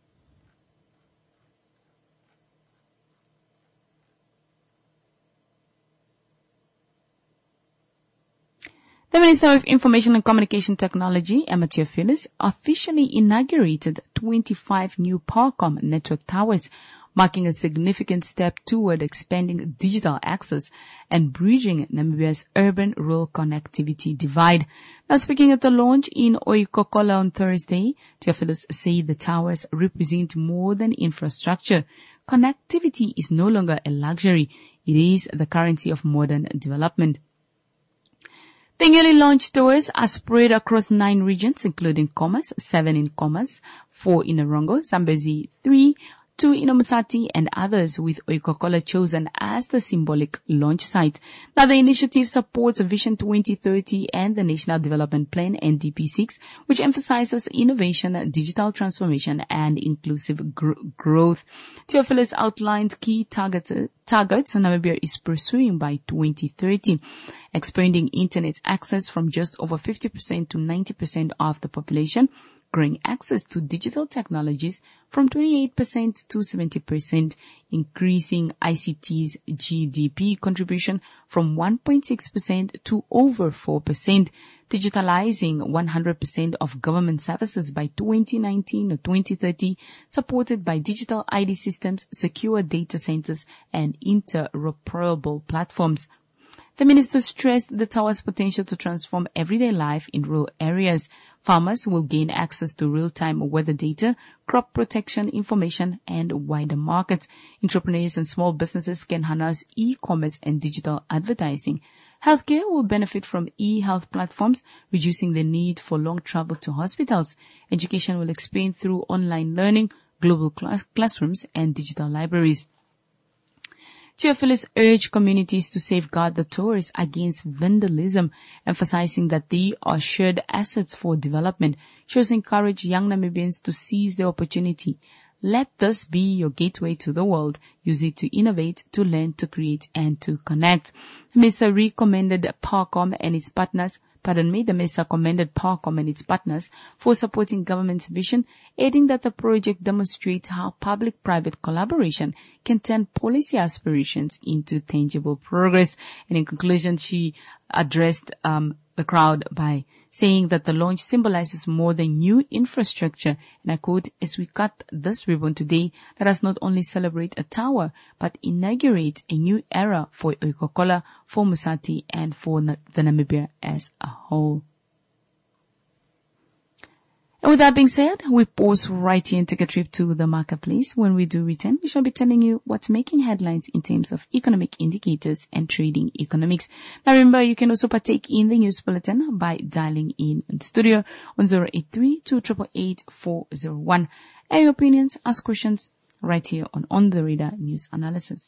[SPEAKER 1] the Minister of Information and Communication Technology, Emma Theophilus, officially inaugurated 25 new Powercom network towers, marking a significant step toward expanding digital access and bridging Namibia's urban-rural connectivity divide. Now, speaking at the launch in Oikokola on Thursday, Theophilus said the towers represent more than infrastructure. Connectivity is no longer a luxury. It is the currency of modern development. The newly launched towers are spread across 9 regions, including Khomas, 7 in Khomas, 4 in Erongo, Zambezi 3, 2 in Omusati, and others, with Oikokola chosen as the symbolic launch site. Now, the initiative supports Vision 2030 and the National Development Plan, NDP6, which emphasizes innovation, digital transformation, and inclusive growth. Theophilus outlined key targets Namibia is pursuing by 2030, expanding internet access from just over 50% to 90% of the population, growing access to digital technologies from 28% to 70%, increasing ICT's GDP contribution from 1.6% to over 4%, digitalizing 100% of government services by 2019 or 2030, supported by digital ID systems, secure data centers, and interoperable platforms. The minister stressed the tower's potential to transform everyday life in rural areas. Farmers will gain access to real-time weather data, crop protection information, and wider markets. Entrepreneurs and small businesses can harness e-commerce and digital advertising. Healthcare will benefit from e-health platforms, reducing the need for long travel to hospitals. Education will expand through online learning, global classrooms, and digital libraries. Theophilus urged communities to safeguard the towers against vandalism, emphasizing that they are shared assets for development. She also encouraged young Namibians to seize the opportunity. Let this be your gateway to the world. Use it to innovate, to learn, to create, and to connect. The minister commended Parcom and its partners for supporting government's vision, adding that the project demonstrates how public-private collaboration can turn policy aspirations into tangible progress. And in conclusion, she addressed the crowd by saying that the launch symbolizes more than new infrastructure. And I quote, "As we cut this ribbon today, let us not only celebrate a tower, but inaugurate a new era for Coca-Cola, for Musati, and for the Namibia as a whole." And with that being said, we pause right here and take a trip to the marketplace. When we do return, we shall be telling you what's making headlines in terms of economic indicators and trading economics. Now remember, you can also partake in the news bulletin by dialing in studio on 083-288-401. And your opinions, ask questions right here on the Radar News Analysis.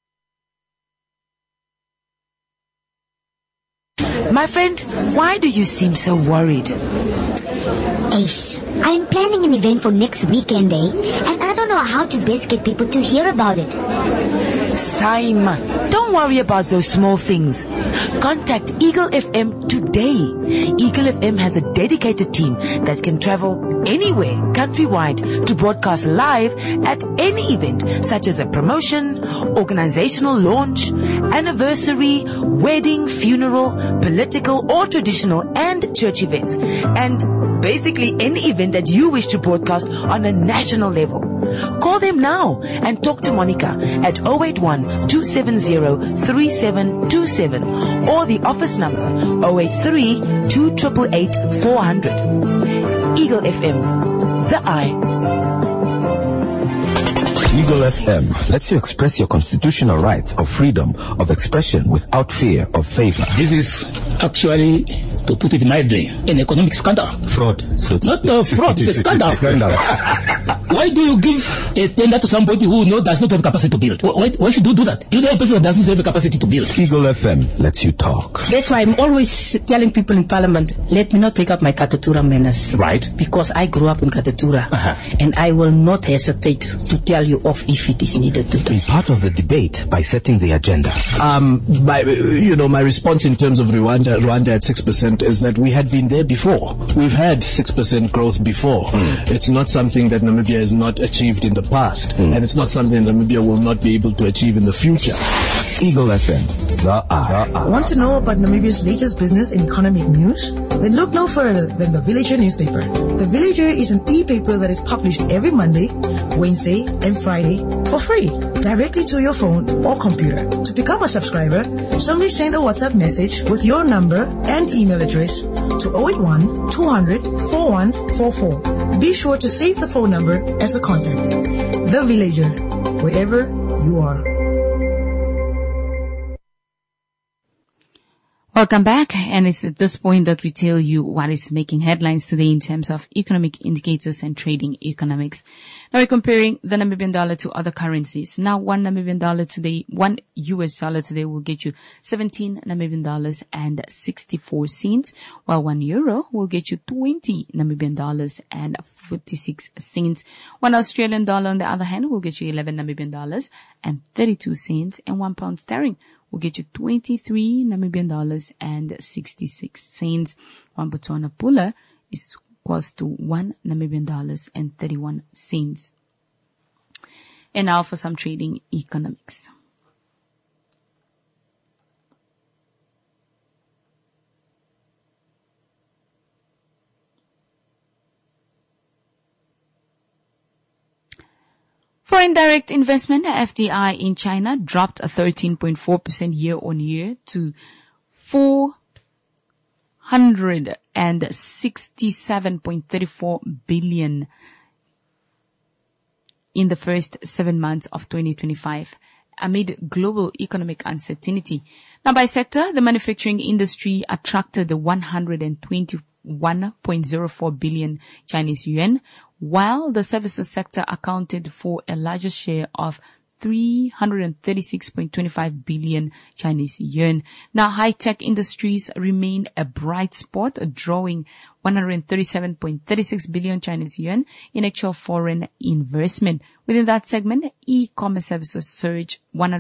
[SPEAKER 12] My friend, why do you seem so worried?
[SPEAKER 13] Ace, I'm planning an event for next weekend, and I don't know how to best get people to hear about it.
[SPEAKER 12] Saima, don't worry about those small things. Contact Eagle FM today. Eagle FM has a dedicated team that can travel anywhere countrywide to broadcast live at any event, such as a promotion, organizational launch, anniversary, wedding, funeral, political or traditional and church events, and basically any event that you wish to broadcast on a national level. Call them now and talk to Monica at 081-270-3727 or the office number 083-288-400. Eagle FM, the eye.
[SPEAKER 7] Eagle FM lets you express your constitutional rights of freedom of expression without fear of favor.
[SPEAKER 8] This is actually, to put it mildly, an economic scandal.
[SPEAKER 7] Fraud. So
[SPEAKER 8] not fraud, it's a scandal. Why do you give a tender to somebody who does not have capacity to build? Why should you do that? You know a person that doesn't have the capacity to build.
[SPEAKER 7] Eagle FM lets you talk.
[SPEAKER 9] That's why I'm always telling people in Parliament, let me not take up my Katatura manners.
[SPEAKER 8] Right.
[SPEAKER 9] Because I grew up in Katatura. And I will not hesitate to tell you off if it is needed to.
[SPEAKER 7] Be part of the debate by setting the agenda.
[SPEAKER 10] My response in terms of Rwanda at 6% is that we had been there before. We've had 6% growth before. It's not something that Namibia has not achieved in the past, and it's not something Namibia will not be able to achieve in the future.
[SPEAKER 7] Eagle FM, the eye.
[SPEAKER 6] Want to know about Namibia's latest business and economic news? Then look no further than The Villager newspaper. The Villager is an e-paper that is published every Monday, Wednesday, and Friday for free, directly to your phone or computer. To become a subscriber, simply send a WhatsApp message with your number and email address to 081-200-4144. Be sure to save the phone number as a contact. The Villager, wherever you are.
[SPEAKER 1] Welcome back, and it's at this point that we tell you what is making headlines today in terms of economic indicators and trading economics. Now we're comparing the Namibian dollar to other currencies. Now one US dollar today will get you 17 Namibian dollars and 64 cents, while 1 euro will get you 20 Namibian dollars and 46 cents. 1 Australian dollar, on the other hand, will get you 11 Namibian dollars and 32 cents, and 1 pound sterling will get you 23 Namibian dollars and 66 cents. 1 Botswana pula is equals to 1 Namibian dollars and 31 cents. And now for some trading economics. Foreign direct investment, FDI, in China dropped 13.4% year-on-year to 467.34 billion in the first 7 months of 2025, amid global economic uncertainty. Now, by sector, the manufacturing industry attracted 121.04 billion Chinese yuan, while the services sector accounted for a larger share of 336.25 billion Chinese yuan. Now, high-tech industries remain a bright spot, drawing 137.36 billion Chinese yuan in actual foreign investment. Within that segment, e-commerce services surged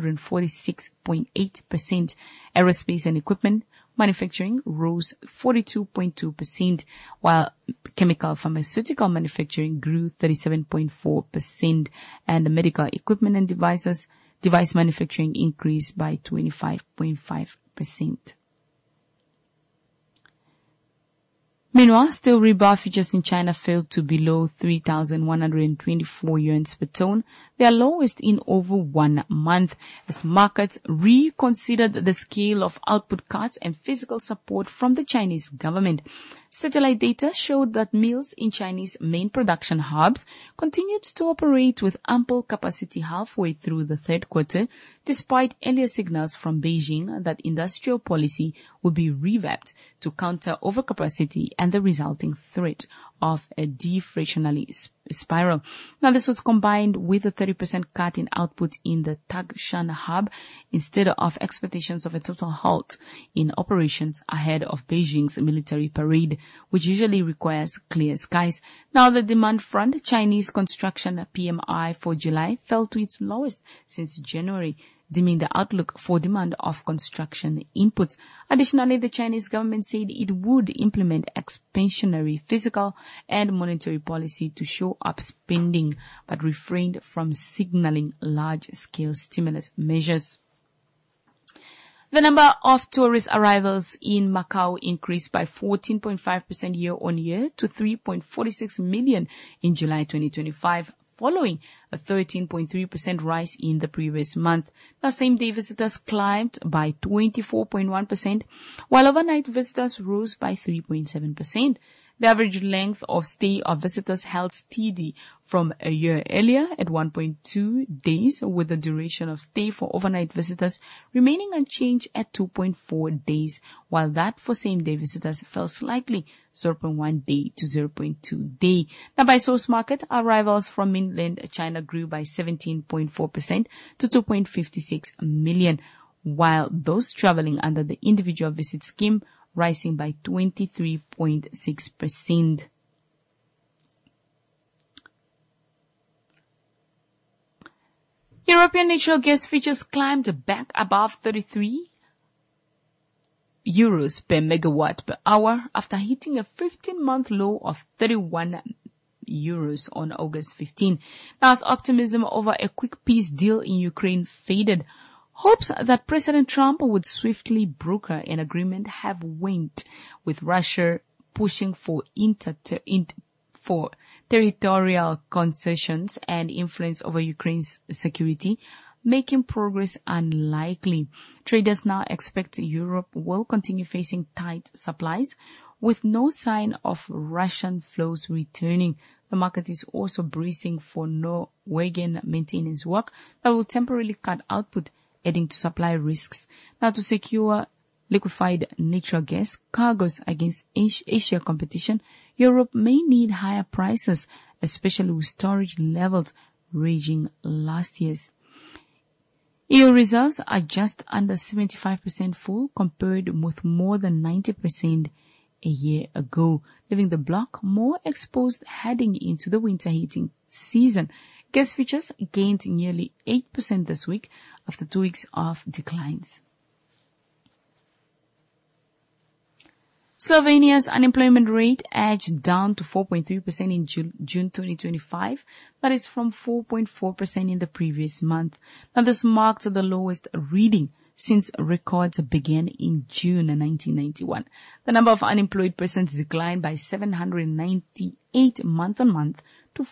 [SPEAKER 1] 146.8%. Aerospace and equipment manufacturing rose 42.2%, while chemical pharmaceutical manufacturing grew 37.4%, and the medical equipment and device manufacturing increased by 25.5%. Meanwhile, steel rebar futures in China fell to below 3,124 yuan per ton, their lowest in over 1 month, as markets reconsidered the scale of output cuts and fiscal support from the Chinese government. Satellite data showed that mills in Chinese main production hubs continued to operate with ample capacity halfway through the third quarter, despite earlier signals from Beijing that industrial policy would be revamped to counter overcapacity and the resulting threat of a deflationary spiral. Now, this was combined with a 30% cut in output in the Tangshan hub instead of expectations of a total halt in operations ahead of Beijing's military parade, which usually requires clear skies. Now, the demand front, Chinese construction PMI for July fell to its lowest since January, dimming the outlook for demand of construction inputs. Additionally, the Chinese government said it would implement expansionary fiscal and monetary policy to shore up spending, but refrained from signaling large-scale stimulus measures. The number of tourist arrivals in Macau increased by 14.5% year-on-year to 3.46 million in July 2025, following a 13.3% rise in the previous month. Now, same-day visitors climbed by 24.1%, while overnight visitors rose by 3.7%. The average length of stay of visitors held steady from a year earlier at 1.2 days, with the duration of stay for overnight visitors remaining unchanged at 2.4 days, while that for same-day visitors fell slightly, 0.1 day to 0.2 day. Now, by source market, arrivals from mainland China grew by 17.4% to 2.56 million, while those traveling under the individual visit scheme rising by 23.6%. European natural gas futures climbed back above 33 euros per megawatt per hour after hitting a 15-month low of 31 euros on August 15. Now, as optimism over a quick peace deal in Ukraine faded, hopes that President Trump would swiftly broker an agreement have waned, with Russia pushing for territorial concessions and influence over Ukraine's security, making progress unlikely. Traders now expect Europe will continue facing tight supplies, with no sign of Russian flows returning. The market is also bracing for Norwegian maintenance work that will temporarily cut output, adding to supply risks. Now, to secure liquefied natural gas cargoes against Asia competition, Europe may need higher prices, especially with storage levels reaching last year's. EU reserves are just under 75% full, compared with more than 90% a year ago, leaving the bloc more exposed heading into the winter heating season. Gas futures gained nearly 8% this week after 2 weeks of declines. Slovenia's unemployment rate edged down to 4.3% in June 2025. That is from 4.4% in the previous month. Now, this marked the lowest reading since records began in June 1991. The number of unemployed persons declined by 798 month-on-month to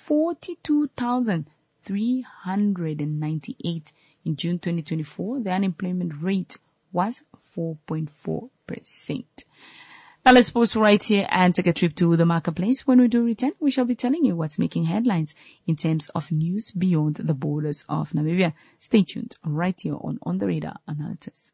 [SPEAKER 1] 42,398. In June 2024, the unemployment rate was 4.4%. Now, let's pause right here and take a trip to the marketplace. When we do return, we shall be telling you what's making headlines in terms of news beyond the borders of Namibia. Stay tuned right here on the Radar Analysis.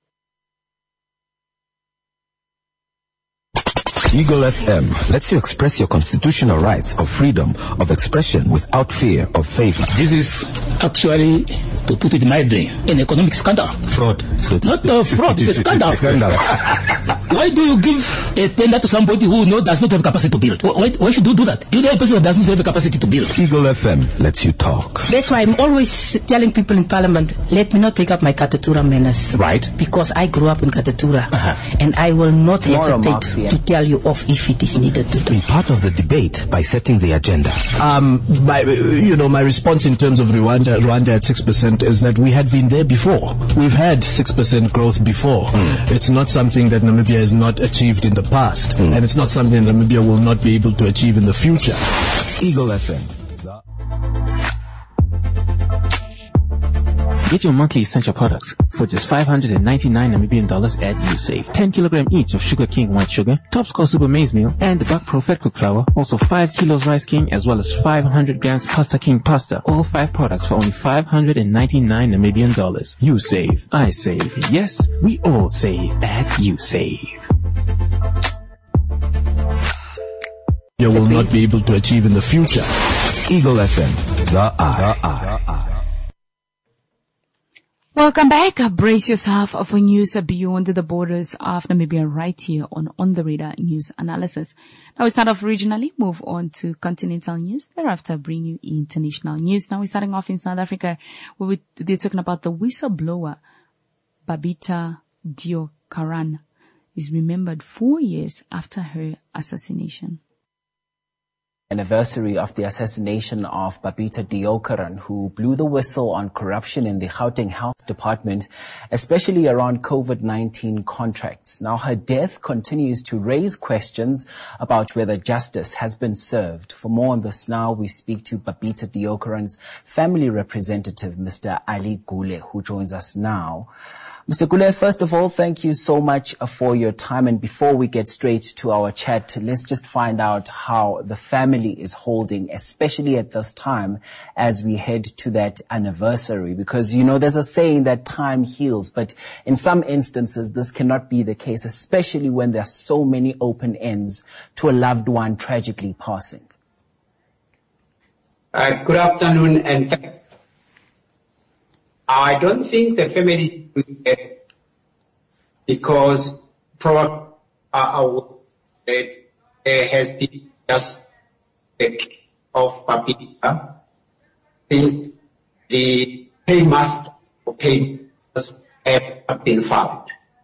[SPEAKER 7] Eagle FM lets you express your constitutional rights of freedom of expression without fear of favor.
[SPEAKER 8] This is actually to put it mildly, an economic scandal.
[SPEAKER 7] Fraud.
[SPEAKER 8] Not fraud, it's a scandal. Why do you give a tender to somebody who does not have capacity to build? Why should you do that? You know a person who doesn't have the capacity to build.
[SPEAKER 7] Eagle FM lets you talk.
[SPEAKER 9] That's why I'm always telling people in Parliament, let me not take up my Katatura manners.
[SPEAKER 7] Right.
[SPEAKER 9] Because I grew up in Katatura. And I will not hesitate to tell you off if it is needed to do.
[SPEAKER 7] Be part of the debate by setting the agenda.
[SPEAKER 10] My response in terms of Rwanda at 6% is that we had been there before. We've had 6% growth before. It's not something that Namibia has not achieved in the past, and it's not something that Namibia will not be able to achieve in the future.
[SPEAKER 7] Eagle FM.
[SPEAKER 3] Get your monthly essential products for just 599 Namibian dollars at USave. 10 kilogram each of Sugar King white sugar, Topscore Super Maize Meal, and the Buck Pro Fed Cook Flour. Also 5 kilos Rice King, as well as 500 grams Pasta King pasta. All 5 products for only 599 Namibian dollars. USave. I save. Yes, we all save at USave.
[SPEAKER 10] You will not be able to achieve in the future.
[SPEAKER 7] Eagle FM. The Eye.
[SPEAKER 1] Welcome back. Brace yourself for news beyond the borders of Namibia right here on The Radar News Analysis. Now we start off regionally, move on to continental news, thereafter bring you international news. Now we're starting off in South Africa, where they're talking about the whistleblower Babita Deokaran is remembered 4 years after her assassination.
[SPEAKER 15] Anniversary of the assassination of Babita Deokaran, who blew the whistle on corruption in the Gauteng Health Department, especially around COVID-19 contracts. Now, her death continues to raise questions about whether justice has been served. For more on this now, we speak to Babita Deokaran's family representative, Mr. Ali Gule, who joins us now. Mr. Gule, first of all, thank you so much for your time. And before we get straight to our chat, let's just find out how the family is holding, especially at this time as we head to that anniversary. Because, there's a saying that time heals, but in some instances, this cannot be the case, especially when there are so many open ends to a loved one tragically passing.
[SPEAKER 16] Good afternoon, and I don't think the family because there has been just of Babita since the paymaster or paymasters have been found.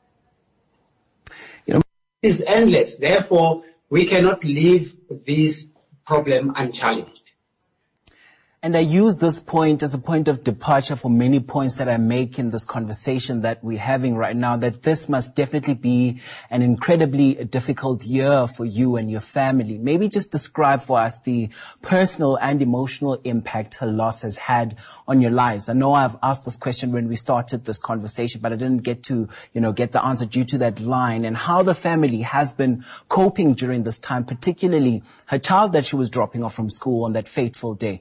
[SPEAKER 16] It is endless. Therefore, we cannot leave this problem unchallenged.
[SPEAKER 15] And I use this point as a point of departure for many points that I make in this conversation that we're having right now, that this must definitely be an incredibly difficult year for you and your family. Maybe just describe for us the personal and emotional impact her loss has had on your lives. I know I've asked this question when we started this conversation, but I didn't get to, get the answer due to that line, and how the family has been coping during this time, particularly her child that she was dropping off from school on that fateful day.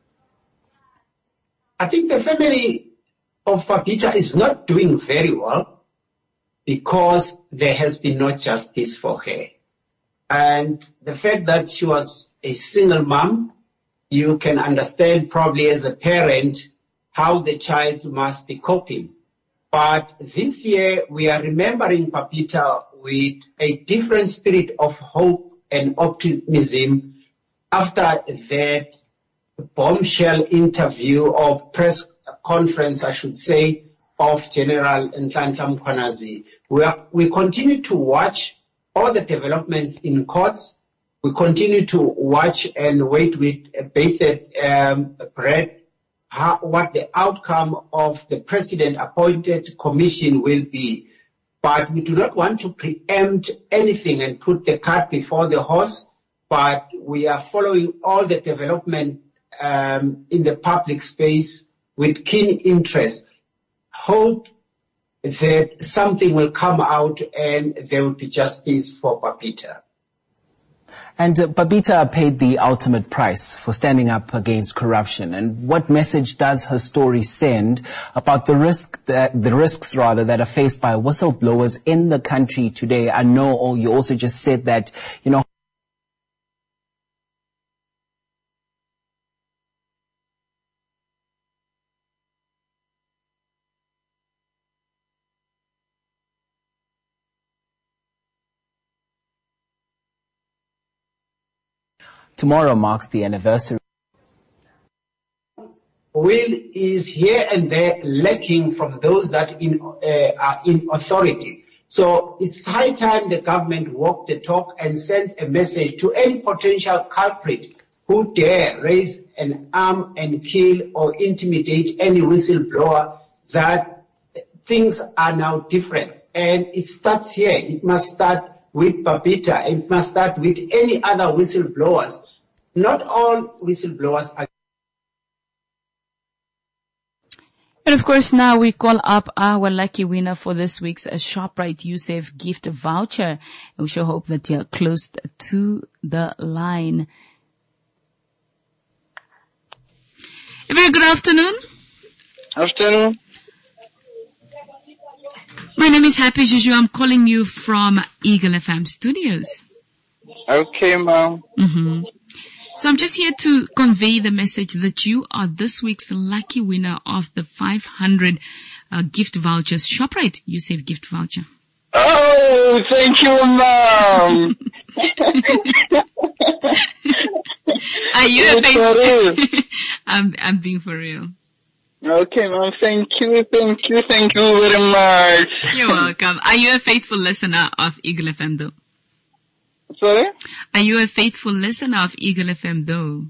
[SPEAKER 16] I think the family of Babita is not doing very well because there has been no justice for her. And the fact that she was a single mom, you can understand probably as a parent how the child must be coping. But this year we are remembering Babita with a different spirit of hope and optimism after that bombshell interview or press conference, I should say, of General Nhlanhla Mkhwanazi. We continue to watch all the developments in courts. We continue to watch and wait with bated breath what the outcome of the president-appointed commission will be. But we do not want to preempt anything and put the cart before the horse, but we are following all the development in the public space with keen interest. Hope that something will come out and there will be justice for Babita.
[SPEAKER 15] And Babita paid the ultimate price for standing up against corruption. And what message does her story send about the risks that are faced by whistleblowers in the country today? I know you also just said that, Tomorrow marks the anniversary.
[SPEAKER 16] Will is here and there lacking from those that are in authority. So it's high time the government walked the talk and sent a message to any potential culprit who dare raise an arm and kill or intimidate any whistleblower that things are now different. And it starts here. It must start with Babita. It must start with any other whistleblowers. Not all whistleblowers are.
[SPEAKER 1] And of course, now we call up our lucky winner for this week's ShopRite USAVE gift voucher. And we shall hope that you're close to the line. A very good afternoon.
[SPEAKER 17] Afternoon.
[SPEAKER 1] My name is Happy Juju. I'm calling you from Eagle FM Studios.
[SPEAKER 17] Okay, ma'am.
[SPEAKER 1] Mm-hmm. So I'm just here to convey the message that you are this week's lucky winner of the 500 gift vouchers. ShopRite USAVE gift voucher.
[SPEAKER 17] Oh, thank you, ma'am.
[SPEAKER 1] Are you a faithful? I'm being for real.
[SPEAKER 17] Okay, ma'am. Thank you very much.
[SPEAKER 1] You're welcome. Are you a faithful listener of Eagle FM though?
[SPEAKER 17] Sorry?
[SPEAKER 1] Are you a faithful listener of Eagle FM though?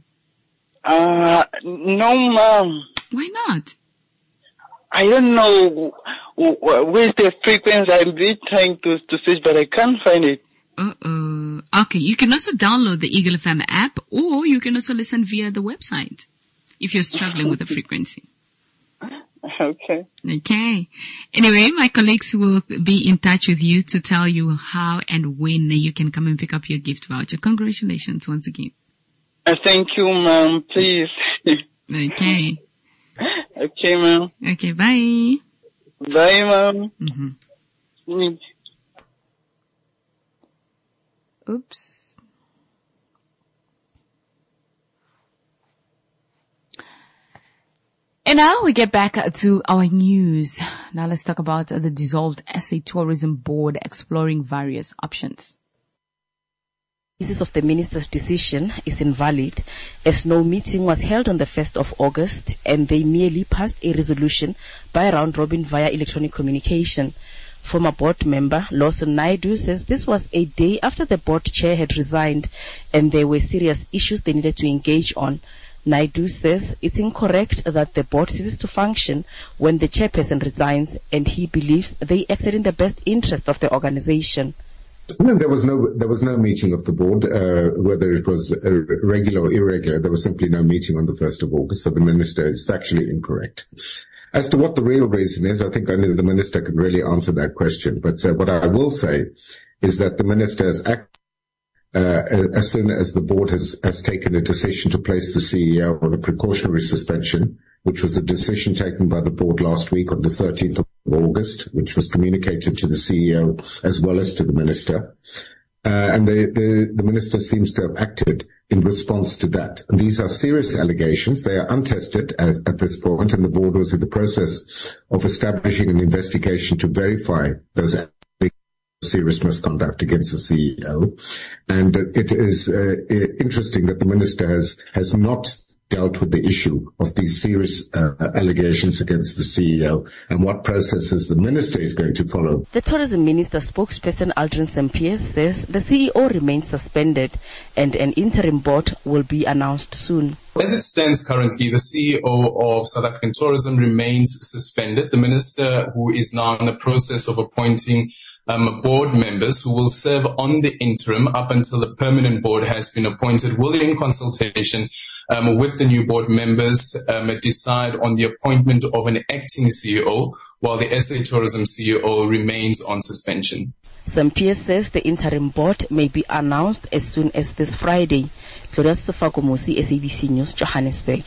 [SPEAKER 17] No, ma'am.
[SPEAKER 1] Why not?
[SPEAKER 17] I don't know where's the frequency. I'm really trying to search, but I can't find it.
[SPEAKER 1] Okay, you can also download the Eagle FM app, or you can also listen via the website if you're struggling with the frequency.
[SPEAKER 17] Okay.
[SPEAKER 1] Okay. Anyway, my colleagues will be in touch with you to tell you how and when you can come and pick up your gift voucher. Congratulations once again.
[SPEAKER 17] Thank you, ma'am. Please.
[SPEAKER 1] Okay.
[SPEAKER 17] Okay, ma'am.
[SPEAKER 1] Okay, bye.
[SPEAKER 17] Bye, ma'am.
[SPEAKER 1] Mm-hmm. Oops. And now we get back to our news. Now let's talk about the dissolved SA Tourism Board exploring various options.
[SPEAKER 18] The basis of the minister's decision is invalid as no meeting was held on the 1st of August and they merely passed a resolution by round robin via electronic communication. Former board member Lawson Naidu says this was a day after the board chair had resigned and there were serious issues they needed to engage on. Naidu says it's incorrect that the board ceases to function when the chairperson resigns, and he believes they acted in the best interest of the organization.
[SPEAKER 19] No, there was no meeting of the board, whether it was regular or irregular. There was simply no meeting on the 1st of August, so the minister is factually incorrect. As to what the real reason is, I think only the minister can really answer that question. But what I will say is that the minister has acted as soon as the board has taken a decision to place the CEO on a precautionary suspension, which was a decision taken by the board last week on the 13th of August, which was communicated to the CEO as well as to the minister. And the minister seems to have acted in response to that. And these are serious allegations. They are untested at this point, and the board was in the process of establishing an investigation to verify those serious misconduct against the CEO. And it is interesting that the minister has not dealt with the issue of these serious allegations against the CEO and what processes the minister is going to follow.
[SPEAKER 18] The tourism minister spokesperson Aldrin St. says the CEO remains suspended and an interim board will be announced soon.
[SPEAKER 20] As it stands currently, the CEO of South African Tourism remains suspended. The minister, who is now in the process of appointing board members who will serve on the interim up until the permanent board has been appointed, will in consultation with the new board members decide on the appointment of an acting CEO while the SA Tourism CEO remains on suspension.
[SPEAKER 18] St. says the interim board may be announced as soon as this Friday. Gloria Stefakomusi, SABC News, Johannesburg.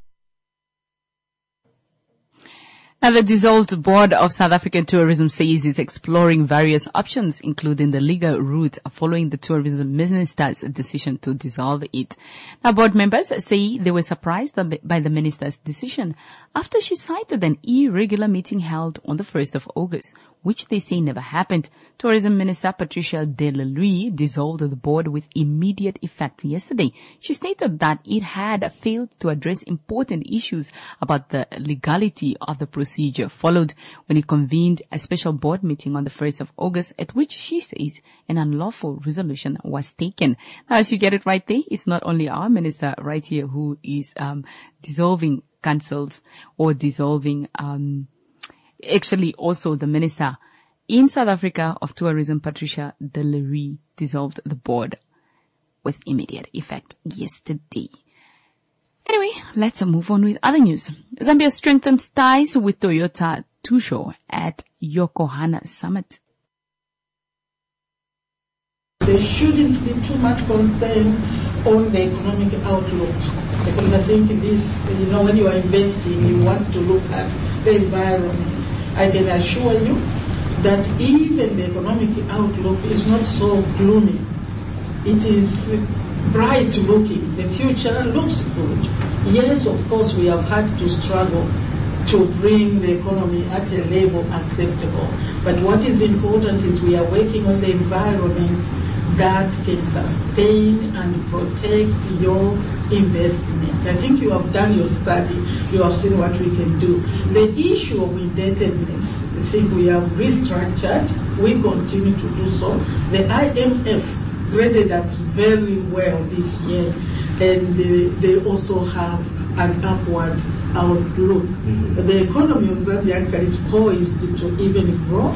[SPEAKER 1] Now, the dissolved board of South African Tourism says it's exploring various options, including the legal route following the tourism minister's decision to dissolve it. Now, board members say they were surprised by the minister's decision after she cited an irregular meeting held on the 1st of August which they say never happened. Tourism Minister Patricia de Lille dissolved the board with immediate effect yesterday. She stated that it had failed to address important issues about the legality of the procedure followed when it convened a special board meeting on the 1st of August, at which she says an unlawful resolution was taken. Now, as you get it right there, it's not only our minister right here who is dissolving councils or dissolving actually also the minister in South Africa of Tourism, Patricia de Lille, dissolved the board with immediate effect yesterday. Anyway, let's move on with other news. Zambia strengthens ties with Toyota Tusho at Yokohama Summit.
[SPEAKER 21] There shouldn't be too much concern on the economic outlook, because I think this, when you are investing, you want to look at the environment. I can assure you that even the economic outlook is not so gloomy. It is bright looking. The future looks good. Yes, of course, we have had to struggle to bring the economy at a level acceptable. But what is important is we are working on the environment that can sustain and protect your investment. I think you have done your study. You have seen what we can do. The issue of indebtedness, I think we have restructured. We continue to do so. The IMF graded us very well this year, and they also have an upward outlook. The economy of Zambia actually is poised to even grow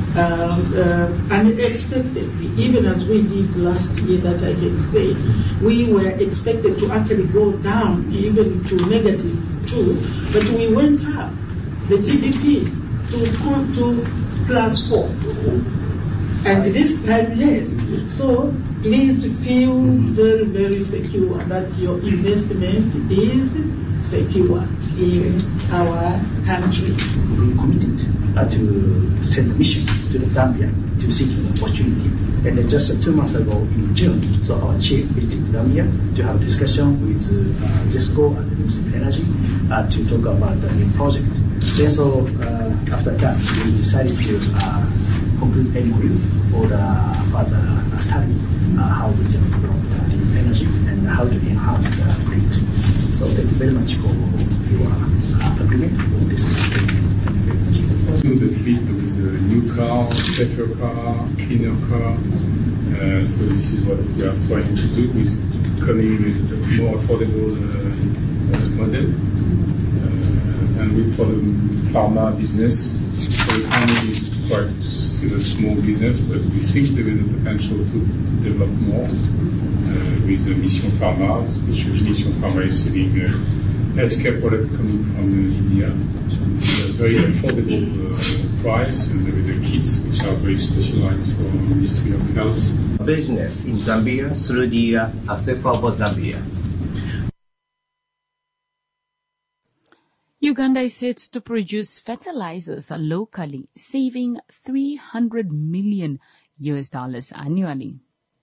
[SPEAKER 21] unexpectedly, even as we did last year, that I can say. We were expected to actually go down even to -2, but we went up. The GDP to +4. And this time, yes. So please feel very, very secure that your investment is secure in our country.
[SPEAKER 22] We committed to send a mission to the Zambia to seek an opportunity. And just 2 months ago in June, so our chief visited Zambia to have a discussion with ZESCO and the Ministry of Energy to talk about the new project. Then so after that, we decided to conclude MOU for the further study how we can develop the energy and how to enhance the grid. So thank you very much for your agreement for this.
[SPEAKER 23] The fleet with a new car, safer car, cleaner car. So this is what we are trying to do, with coming with a more affordable model. And for the pharma business, the economy is quite still a small business, but we think there is a potential to develop more with Mission Pharma, especially Mission Pharma is selling healthcare products coming from India. A very affordable price, and there is the kits which are very specialized for Ministry of Health.
[SPEAKER 24] Business in Zambia through the Safer Zambia.
[SPEAKER 1] Uganda is set to produce fertilizers locally, saving $300 million annually.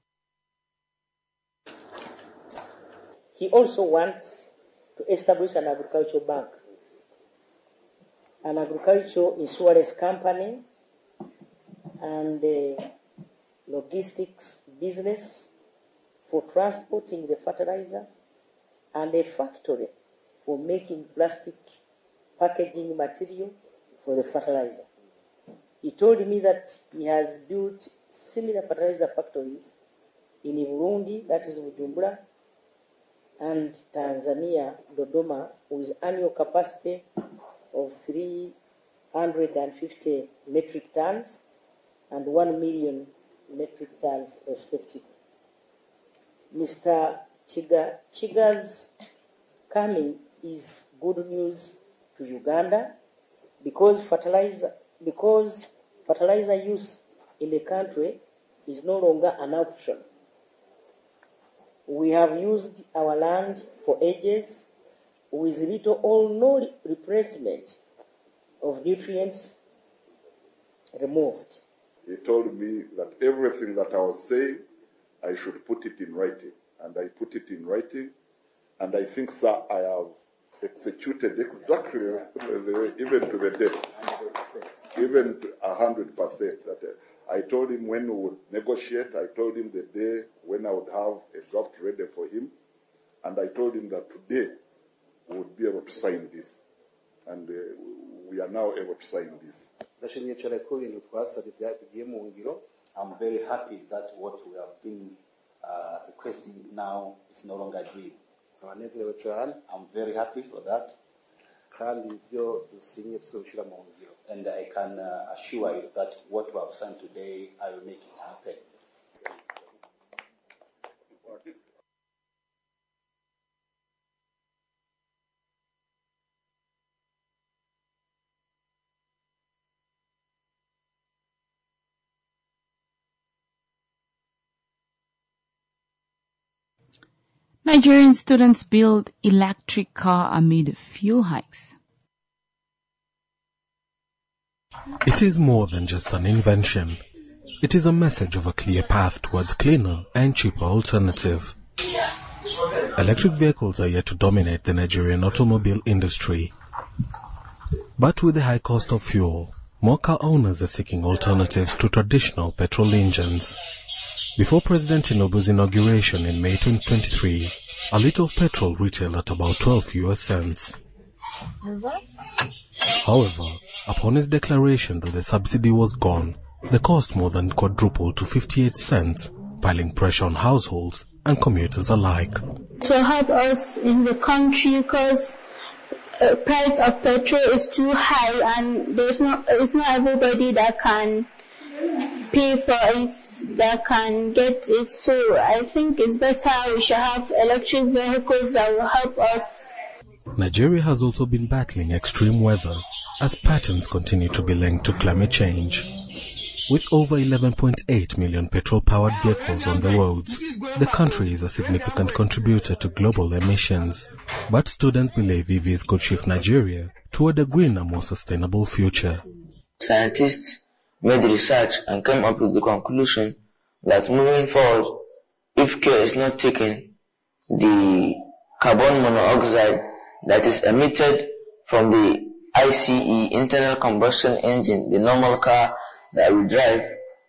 [SPEAKER 25] He also wants to establish an agricultural bank, an agricultural insurance company, and a logistics business for transporting the fertilizer, and a factory for making plastic packaging material for the fertilizer. He told me that he has built similar fertilizer factories in Burundi, that is Bujumbura, and Tanzania, Dodoma, with annual capacity of 350 metric tons and 1 million metric tons respectively. Mr. Chiga's coming is good news to Uganda because fertilizer use in the country is no longer an option. We have used our land for ages with little or no replacement of nutrients removed.
[SPEAKER 26] He told me that everything that I was saying, I should put it in writing. And I put it in writing. And I think, sir, I have executed exactly even to the date. even 100%. That I told him when we would negotiate, I told him the day when I would have a draft ready for him, and I told him that today we would be able to sign this. And we are now able to sign this.
[SPEAKER 2] I'm very happy that what we have been requesting now is no longer a dream. I'm very happy for that. And I can assure you that what we have signed today, I will make it happen.
[SPEAKER 1] Nigerian students build electric car amid fuel hikes.
[SPEAKER 4] It is more than just an invention. It is a message of a clear path towards cleaner and cheaper alternative. Electric vehicles are yet to dominate the Nigerian automobile industry. But with the high cost of fuel, more car owners are seeking alternatives to traditional petrol engines. Before President Tinubu's inauguration in May 2023, a litre of petrol retailed at about 12 US cents. However, upon his declaration that the subsidy was gone, the cost more than quadrupled to 58 cents, piling pressure on households and commuters alike.
[SPEAKER 5] To help us in the country, because price of petrol is too high and it's not everybody that can pay for it, that can get it. So I think it's better we should have electric vehicles that will help us.
[SPEAKER 4] Nigeria has also been battling extreme weather as patterns continue to be linked to climate change. With over 11.8 million petrol-powered vehicles on the roads, the country is a significant contributor to global emissions. But students believe EVs could shift Nigeria toward a greener, more sustainable future.
[SPEAKER 11] Scientists made research and came up with the conclusion that moving forward, if care is not taken, the carbon monoxide that is emitted from the ICE, internal combustion engine, the normal car that we drive,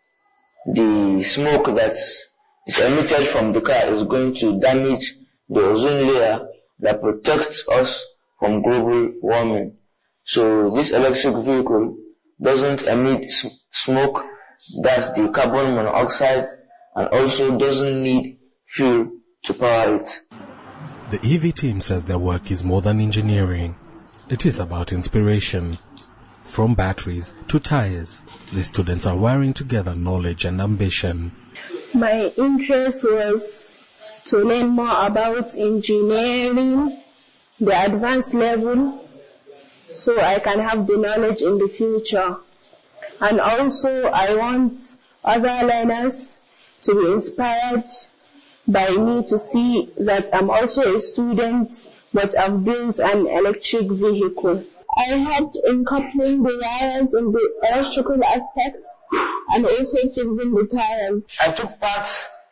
[SPEAKER 11] the smoke that is emitted from the car is going to damage the ozone layer that protects us from global warming. So this electric vehicle doesn't emit smoke, that's the carbon monoxide, and also doesn't need fuel to power it.
[SPEAKER 4] The EV team says their work is more than engineering. It is about inspiration. From batteries to tires, the students are wiring together knowledge and ambition.
[SPEAKER 5] My interest was to learn more about engineering, the advanced level, so I can have the knowledge in the future. And also I want other learners to be inspired by me to see that I'm also a student, but I've built an electric vehicle. I helped in coupling the wires in the electrical aspects and also fixing the tires.
[SPEAKER 11] I took part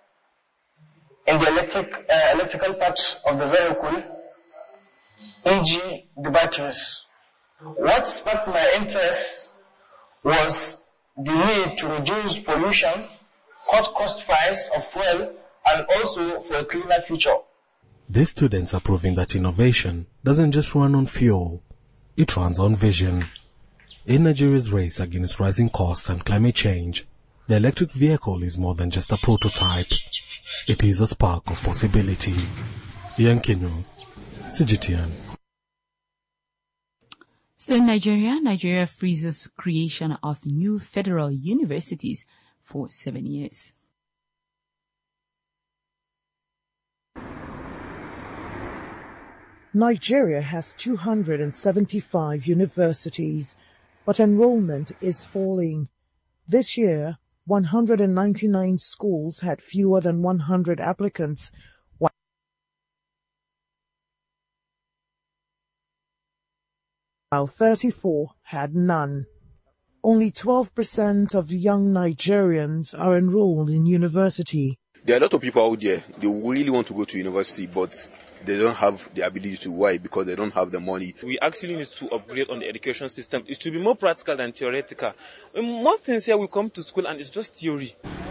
[SPEAKER 11] in the electrical parts of the vehicle, e.g. the batteries. What sparked my interest was the need to reduce pollution, cut cost price of fuel, and also for a cleaner future.
[SPEAKER 4] These students are proving that innovation doesn't just run on fuel, it runs on vision. In Nigeria's race against rising costs and climate change, the electric vehicle is more than just a prototype. It is a spark of possibility. Ian Kinu, CGTN.
[SPEAKER 1] Still in Nigeria freezes creation of new federal universities for 7 years.
[SPEAKER 13] Nigeria has 275 universities, but enrollment is falling. This year, 199 schools had fewer than 100 applicants, while 34 had none. Only 12% of young Nigerians are enrolled in university.
[SPEAKER 3] There are a lot of people out there, they really want to go to university, but they don't have the ability to. Why? Because they don't have the money.
[SPEAKER 6] We actually need to upgrade on the education system. It should be more practical than theoretical. Most things here, we come to school and it's just theory.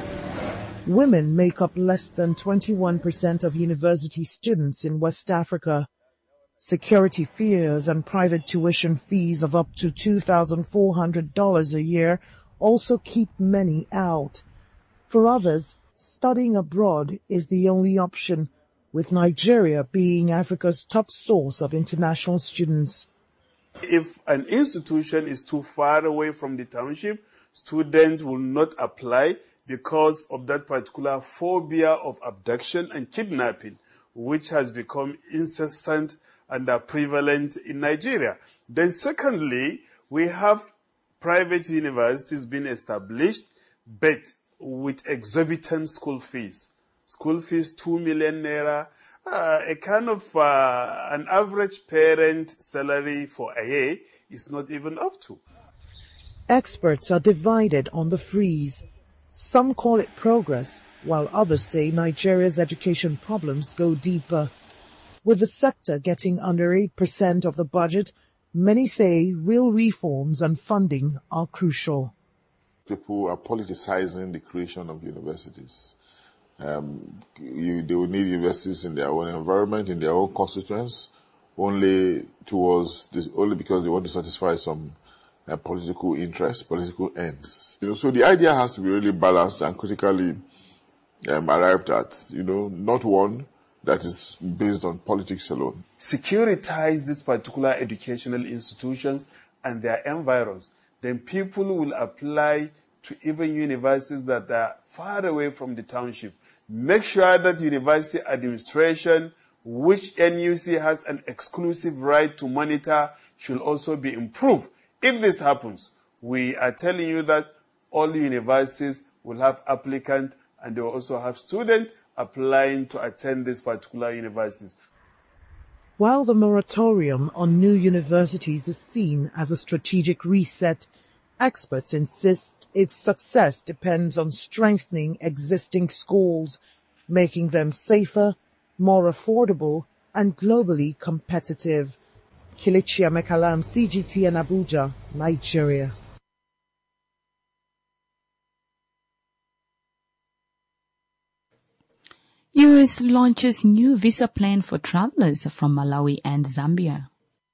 [SPEAKER 13] Women make up less than 21% of university students in West Africa. Security fears and private tuition fees of up to $2,400 a year also keep many out. For others, studying abroad is the only option, with Nigeria being Africa's top source of international students.
[SPEAKER 8] If an institution is too far away from the township, students will not apply because of that particular phobia of abduction and kidnapping, which has become incessant and are prevalent in Nigeria. Then secondly, we have private universities being established, but with exorbitant school fees. School fees, 2 million naira, a kind of an average parent salary for a year is not even up to.
[SPEAKER 13] Experts are divided on the freeze. Some call it progress, while others say Nigeria's education problems go deeper. With the sector getting under 8% of the budget, many say real reforms and funding are crucial.
[SPEAKER 9] People are politicizing the creation of universities. They will need universities in their own environment, in their own constituents, only because they want to satisfy some political interests, political ends. So the idea has to be really balanced and critically arrived at. Not one that is based on politics alone.
[SPEAKER 8] Securitize these particular educational institutions and their environs. Then people will apply to even universities that are far away from the township. Make sure that university administration, which NUC has an exclusive right to monitor, should also be improved. If this happens, we are telling you that all universities will have applicants and they will also have students applying to attend these particular universities.
[SPEAKER 13] While the moratorium on new universities is seen as a strategic reset, experts insist its success depends on strengthening existing schools, making them safer, more affordable, and globally competitive. Kelechi Amekalam, CGT in Abuja, Nigeria.
[SPEAKER 1] US launches new visa plan for travelers from Malawi and Zambia.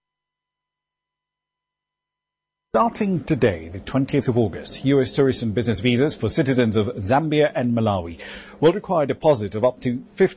[SPEAKER 12] Starting today, the 20th of August, US tourist and business visas for citizens of Zambia and Malawi will require a deposit of up to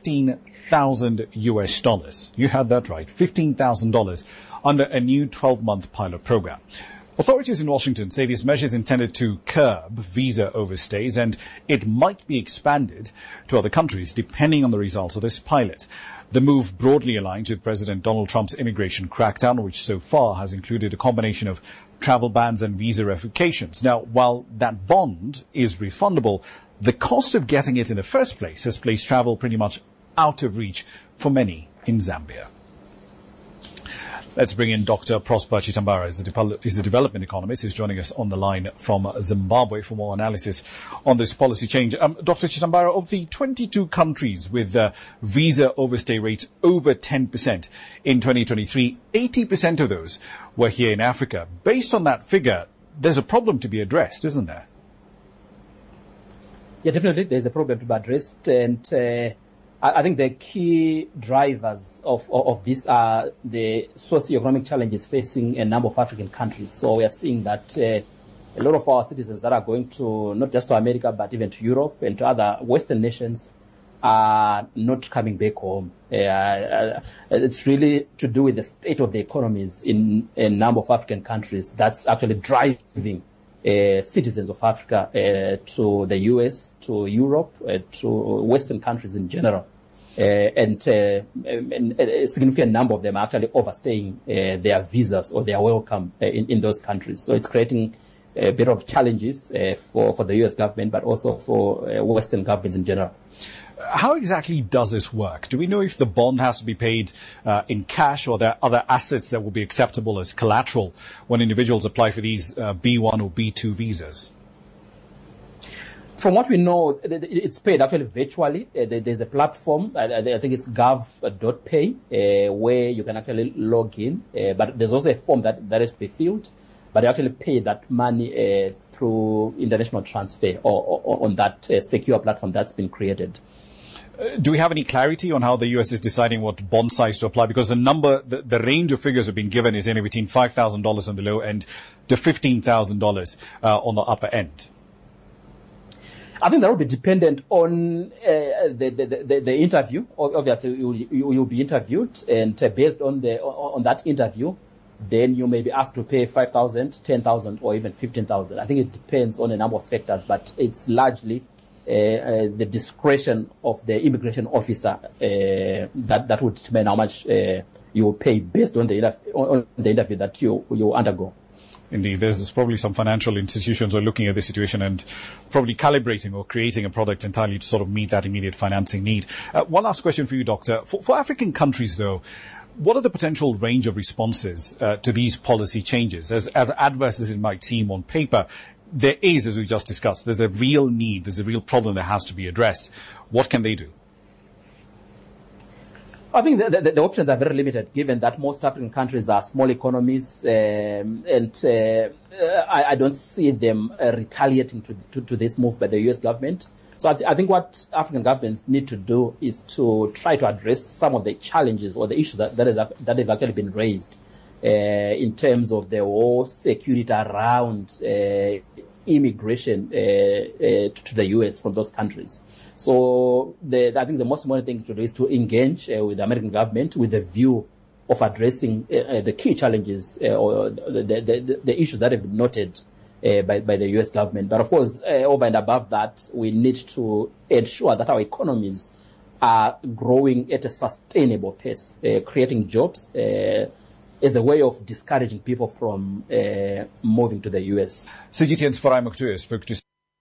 [SPEAKER 12] $15,000. You had that right, $15,000 under a new 12-month pilot program. Authorities in Washington say this measure is intended to curb visa overstays and it might be expanded to other countries depending on the results of this pilot. The move broadly aligns with President Donald Trump's immigration crackdown, which so far has included a combination of travel bans and visa revocations. Now, while that bond is refundable, the cost of getting it in the first place has placed travel pretty much out of reach for many in Zambia. Let's bring in Dr. Prosper Chitambara. He's a development economist. He's joining us on the line from Zimbabwe for more analysis on this policy change. Dr. Chitambara, of the 22 countries with visa overstay rates over 10% in 2023, 80% of those were here in Africa. Based on that figure, there's a problem to be addressed, isn't there?
[SPEAKER 14] Yeah, definitely. There's a problem to be addressed. And I think the key drivers of this are the socio-economic challenges facing a number of African countries. So we are seeing that a lot of our citizens that are going to, not just to America, but even to Europe and to other Western nations are not coming back home. It's really to do with the state of the economies in a number of African countries that's actually driving citizens of Africa to the US, to Europe, to Western countries in general. And a significant number of them are actually overstaying their visas or their welcome in those countries. So it's creating a bit of challenges for the US government, but also for Western governments in general.
[SPEAKER 12] How exactly does this work? Do we know if the bond has to be paid in cash, or there are other assets that will be acceptable as collateral when individuals apply for these B1 or B2 visas?
[SPEAKER 14] From what we know, it's paid actually virtually. There's a platform, I think it's gov.pay, where you can actually log in. But there's also a form that is to be filled, but you actually pay that money through international transfer or on that secure platform that's been created.
[SPEAKER 12] Do we have any clarity on how the US is deciding what bond size to apply? Because the range of figures have been given is anywhere between $5,000 on the low end to $15,000 on the upper end.
[SPEAKER 14] I think that will be dependent on the interview. Obviously, you'll be interviewed, and based on that interview, then you may be asked to pay 5,000, 10,000, or even 15,000. I think it depends on a number of factors, but it's largely the discretion of the immigration officer that would determine how much you will pay based on the interview that you undergo.
[SPEAKER 12] Indeed, there's probably some financial institutions who are looking at this situation and probably calibrating or creating a product entirely to sort of meet that immediate financing need. One last question for you, Doctor. For African countries, though, what are the potential range of responses to these policy changes? As adverse as it might seem on paper, there is, as we just discussed, there's a real need, there's a real problem that has to be addressed. What can they do?
[SPEAKER 14] I think the options are very limited, given that most African countries are small economies, and I don't see them retaliating to this move by the U.S. government. So I think what African governments need to do is to try to address some of the challenges or the issues that have actually been raised in terms of the whole security around immigration to the U.S. from those countries. So I think the most important thing to do is to engage with the American government with the view of addressing the key challenges or the issues that have been noted by the U.S. government. But of course, over and above that, we need to ensure that our economies are growing at a sustainable pace, creating jobs as a way of discouraging people from moving to the U.S.
[SPEAKER 12] Sigitian Farai Muktu spoke to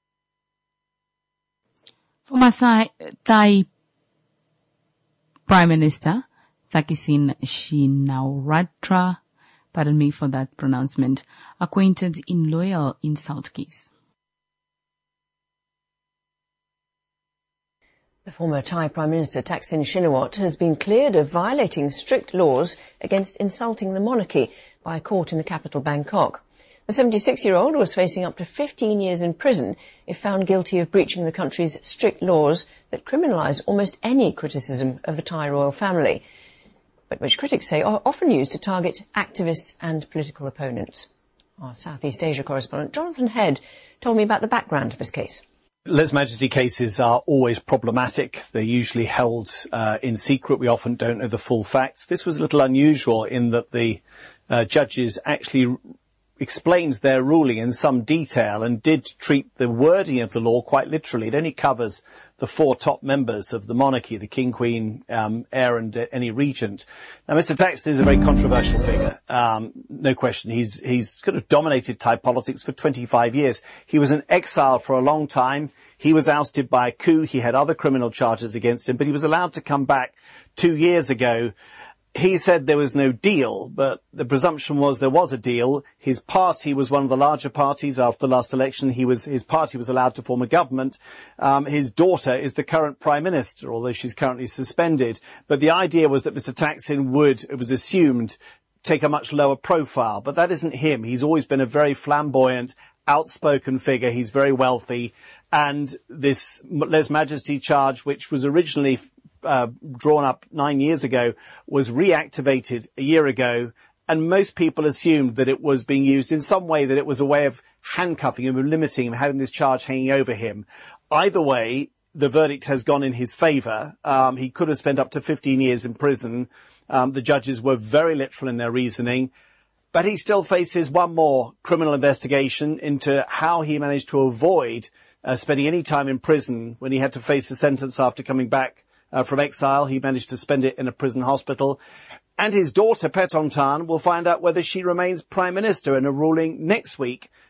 [SPEAKER 1] former Thai Prime Minister Thaksin Shinawatra, pardon me for that pronouncement, acquainted in loyal insult case.
[SPEAKER 7] The former Thai Prime Minister Thaksin Shinawatra has been cleared of violating strict laws against insulting the monarchy by a court in the capital, Bangkok. The 76-year-old was facing up to 15 years in prison if found guilty of breaching the country's strict laws that criminalise almost any criticism of the Thai royal family, but which critics say are often used to target activists and political opponents. Our Southeast Asia correspondent Jonathan Head told me about the background to this case.
[SPEAKER 10] Lèse-majesty cases are always problematic. They're usually held in secret. We often don't know the full facts. This was a little unusual in that the judges actually explained their ruling in some detail and did treat the wording of the law quite literally. It only covers the four top members of the monarchy, the king, queen, heir and any regent. Now, Mr. Thaksin is a very controversial figure. No question. He's kind of dominated Thai politics for 25 years. He was in exile for a long time. He was ousted by a coup. He had other criminal charges against him, but he was allowed to come back 2 years ago. He said there was no deal, but the presumption was there was a deal. His party was one of the larger parties after the last election. His party was allowed to form a government. His daughter is the current prime minister, although she's currently suspended. But the idea was that Mr. Thaksin would, it was assumed, take a much lower profile. But that isn't him. He's always been a very flamboyant, outspoken figure. He's very wealthy. And this lèse-majesty charge, which was originally drawn up 9 years ago, was reactivated a year ago, and most people assumed that it was being used in some way, that it was a way of handcuffing him and limiting him, having this charge hanging over him. Either way, the verdict has gone in his favour. He could have spent up to 15 years in prison. The judges were very literal in their reasoning, but he still faces one more criminal investigation into how he managed to avoid spending any time in prison when he had to face a sentence after coming back from exile. He managed to spend it in a prison hospital. And his daughter, Paetongtarn, will find out whether she remains Prime Minister in a ruling next week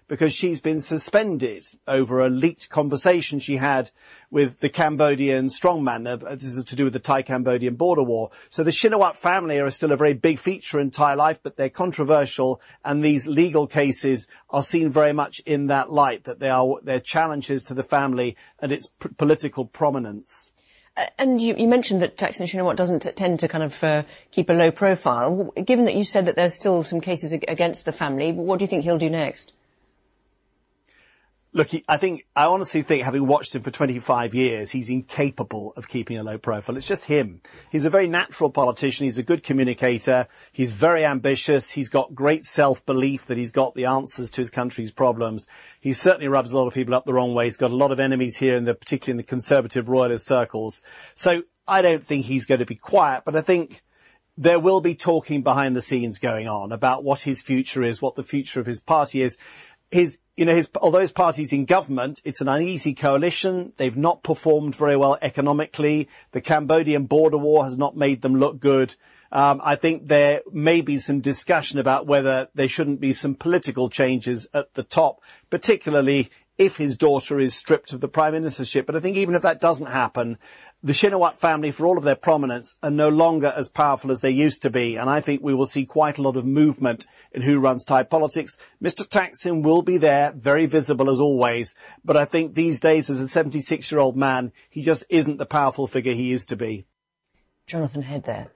[SPEAKER 10] because she's been suspended over a leaked conversation she had with the Cambodian strongman. This is to do with the Thai-Cambodian border war. So the Shinawatra family are still a very big feature in Thai life, but they're controversial, and these legal cases are seen very much in that light, that they're challenges to the family and its political prominence.
[SPEAKER 7] And you mentioned that Thaksin Shinawatra doesn't tend to kind of keep a low profile. Given that you said that there's still some cases against the family, what do you think he'll do next?
[SPEAKER 10] Look, I honestly think, having watched him for 25 years, he's incapable of keeping a low profile. It's just him. He's a very natural politician. He's a good communicator. He's very ambitious. He's got great self-belief that he's got the answers to his country's problems. He certainly rubs a lot of people up the wrong way. He's got a lot of enemies here, particularly in the conservative royalist circles. So I don't think he's going to be quiet, but I think there will be talking behind the scenes going on about what his future is, what the future of his party is. Although his party's in government, it's an uneasy coalition. They've not performed very well economically. The Cambodian border war has not made them look good. I think there may be some discussion about whether there shouldn't be some political changes at the top, particularly if his daughter is stripped of the prime ministership. But I think even if that doesn't happen, the Shinawatra family, for all of their prominence, are no longer as powerful as they used to be. And I think we will see quite a lot of movement in who runs Thai politics. Mr. Thaksin will be there, very visible as always. But I think these days, as a 76-year-old man, he just isn't the powerful figure he used to be.
[SPEAKER 7] Jonathan Head there.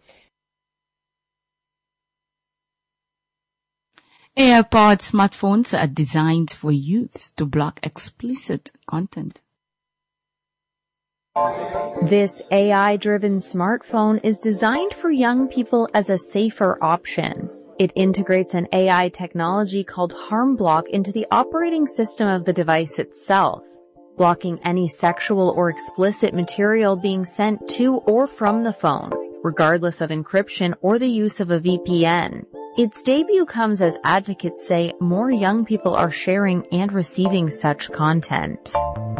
[SPEAKER 1] AirPod smartphones are designed for youths to block explicit content.
[SPEAKER 15] This AI-driven smartphone is designed for young people as a safer option. It integrates an AI technology called HarmBlock into the operating system of the device itself, blocking any sexual or explicit material being sent to or from the phone, regardless of encryption or the use of a VPN. Its debut comes as advocates say more young people are sharing and receiving such content.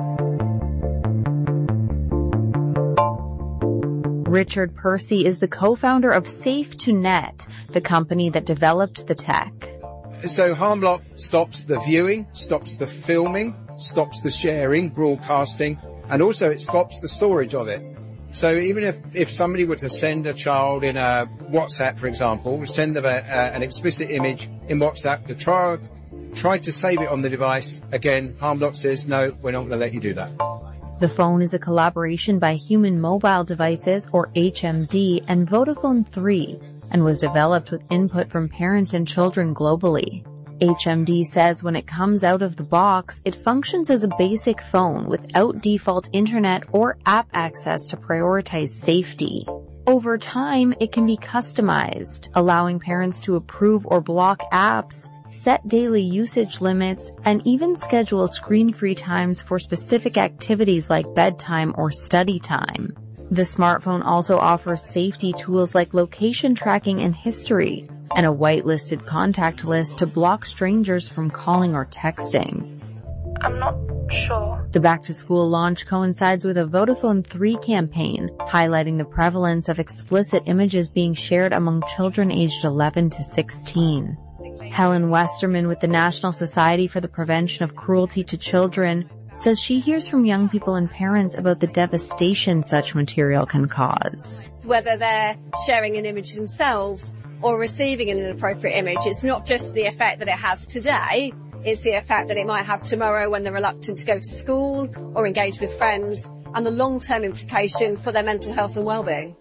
[SPEAKER 15] Richard Percy is the co-founder of Safe2Net, the company that developed the tech.
[SPEAKER 16] So HarmBlock stops the viewing, stops the filming, stops the sharing, broadcasting, and also it stops the storage of it. So even if somebody were to send a child in a WhatsApp, for example, send them an explicit image in WhatsApp, the child tried to save it on the device, again, HarmBlock says, no, we're not going to let you do that.
[SPEAKER 15] The phone is a collaboration by Human Mobile Devices, or HMD, and Vodafone 3, and was developed with input from parents and children globally. HMD says when it comes out of the box, it functions as a basic phone without default internet or app access to prioritize safety. Over time, it can be customized, allowing parents to approve or block apps, set daily usage limits, and even schedule screen-free times for specific activities like bedtime or study time. The smartphone also offers safety tools like location tracking and history, and a whitelisted contact list to block strangers from calling or texting.
[SPEAKER 17] I'm not sure.
[SPEAKER 15] The back-to-school launch coincides with a Vodafone 3 campaign, highlighting the prevalence of explicit images being shared among children aged 11 to 16. Helen Westerman with the National Society for the Prevention of Cruelty to Children says she hears from young people and parents about the devastation such material can cause.
[SPEAKER 18] Whether they're sharing an image themselves or receiving an inappropriate image, it's not just the effect that it has today, it's the effect that it might have tomorrow when they're reluctant to go to school or engage with friends, and the long-term implication for their mental health and well-being.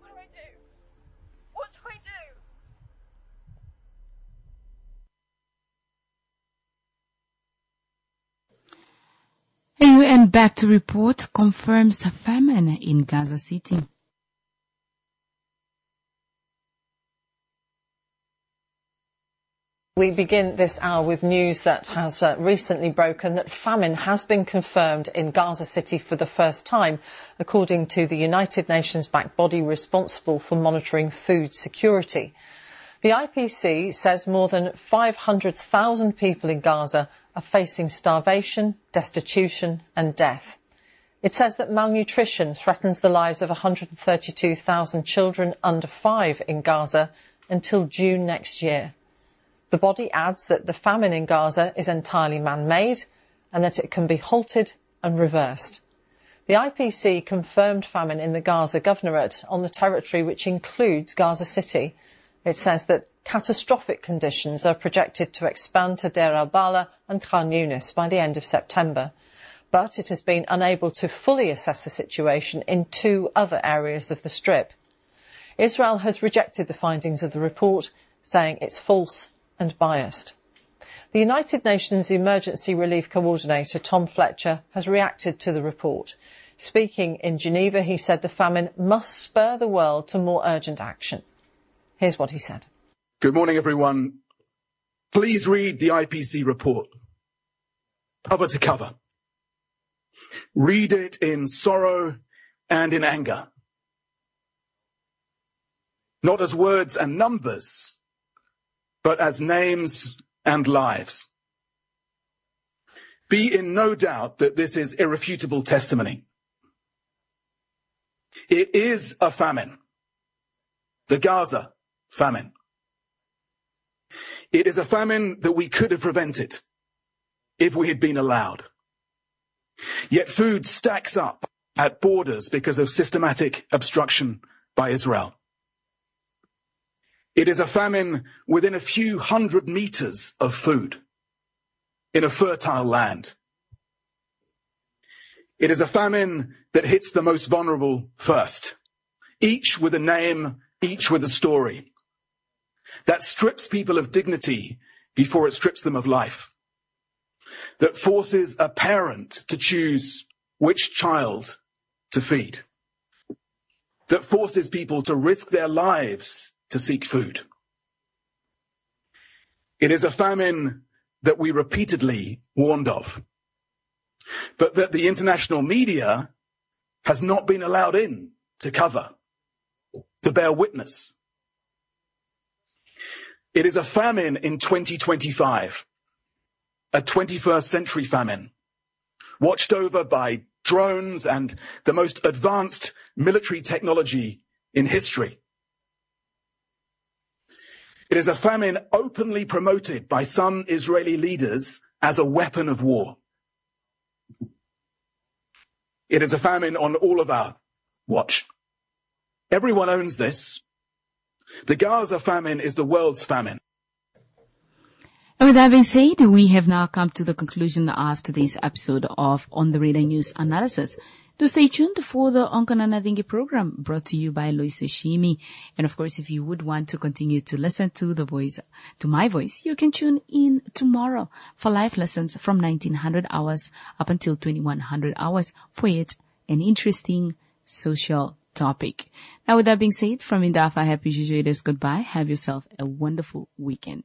[SPEAKER 1] UN backed report confirms famine in Gaza City.
[SPEAKER 19] We begin this hour with news that has recently broken that famine has been confirmed in Gaza City for the first time, according to the United Nations-backed body responsible for monitoring food security. The IPC says more than 500,000 people in Gaza are facing starvation, destitution and death. It says that malnutrition threatens the lives of 132,000 children under 5 in Gaza until June next year. The body adds that the famine in Gaza is entirely man-made and that it can be halted and reversed. The IPC confirmed famine in the Gaza Governorate on the territory which includes Gaza City. It says that catastrophic conditions are projected to expand to Deir al-Balah and Khan Yunis by the end of September. But it has been unable to fully assess the situation in 2 other areas of the Strip. Israel has rejected the findings of the report, saying it's false and biased. The United Nations Emergency Relief Coordinator, Tom Fletcher, has reacted to the report. Speaking in Geneva, he said the famine must spur the world to more urgent action. Here's what he said.
[SPEAKER 20] Good morning, everyone. Please read the IPC report, cover to cover. Read it in sorrow and in anger. Not as words and numbers, but as names and lives. Be in no doubt that this is irrefutable testimony. It is a famine. The Gaza famine. It is a famine that we could have prevented if we had been allowed. Yet food stacks up at borders because of systematic obstruction by Israel. It is a famine within a few hundred meters of food in a fertile land. It is a famine that hits the most vulnerable first, each with a name, each with a story, that strips people of dignity before it strips them of life, that forces a parent to choose which child to feed, that forces people to risk their lives to seek food. It is a famine that we repeatedly warned of, but that the international media has not been allowed in to cover, to bear witness. It is a famine in 2025, a 21st century famine, watched over by drones and the most advanced military technology in history. It is a famine openly promoted by some Israeli leaders as a weapon of war. It is a famine on all of our watch. Everyone owns this. The Gaza famine is the world's famine.
[SPEAKER 1] And with that being said, we have now come to the conclusion of today's episode of On the Radar News Analysis. Do stay tuned for the Onkanana Thingy program brought to you by Loisa Shimi. And of course, if you would want to continue to listen to my voice, you can tune in tomorrow for live lessons from 1900 hours up until 2100 hours for yet an interesting social topic. Now, with that being said, from Indafa, happy Jujuidas, goodbye. Have yourself a wonderful weekend.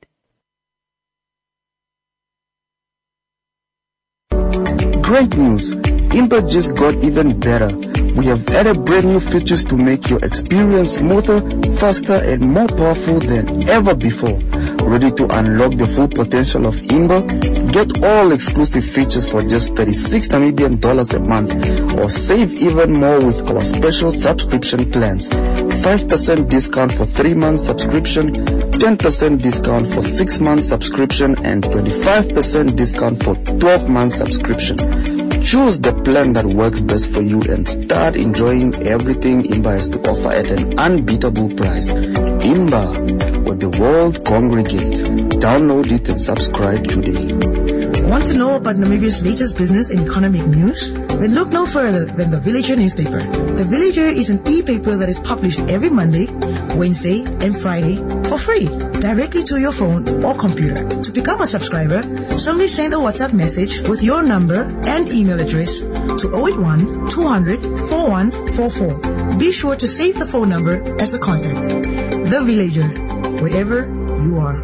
[SPEAKER 21] Great news! Imba just got even better. We have added brand new features to make your experience smoother, faster, and more powerful than ever before. Ready to unlock the full potential of Imba? Get all exclusive features for just 36 Namibian dollars a month, or save even more with our special subscription plans. 5% discount for 3 months subscription, 10% discount for 6 months subscription, and 25% discount for 12 months subscription. Choose the plan that works best for you and start enjoying everything Imba has to offer at an unbeatable price. Imba, where the world congregates. Download it and subscribe today.
[SPEAKER 22] Want to know about Namibia's latest business and economic news? Then look no further than The Villager newspaper. The Villager is an e-paper that is published every Monday, Wednesday, and Friday for free, directly to your phone or computer. To become a subscriber, simply send a WhatsApp message with your number and email address to 081 200 4144. Be sure to save the phone number as a contact. The Villager, wherever you are.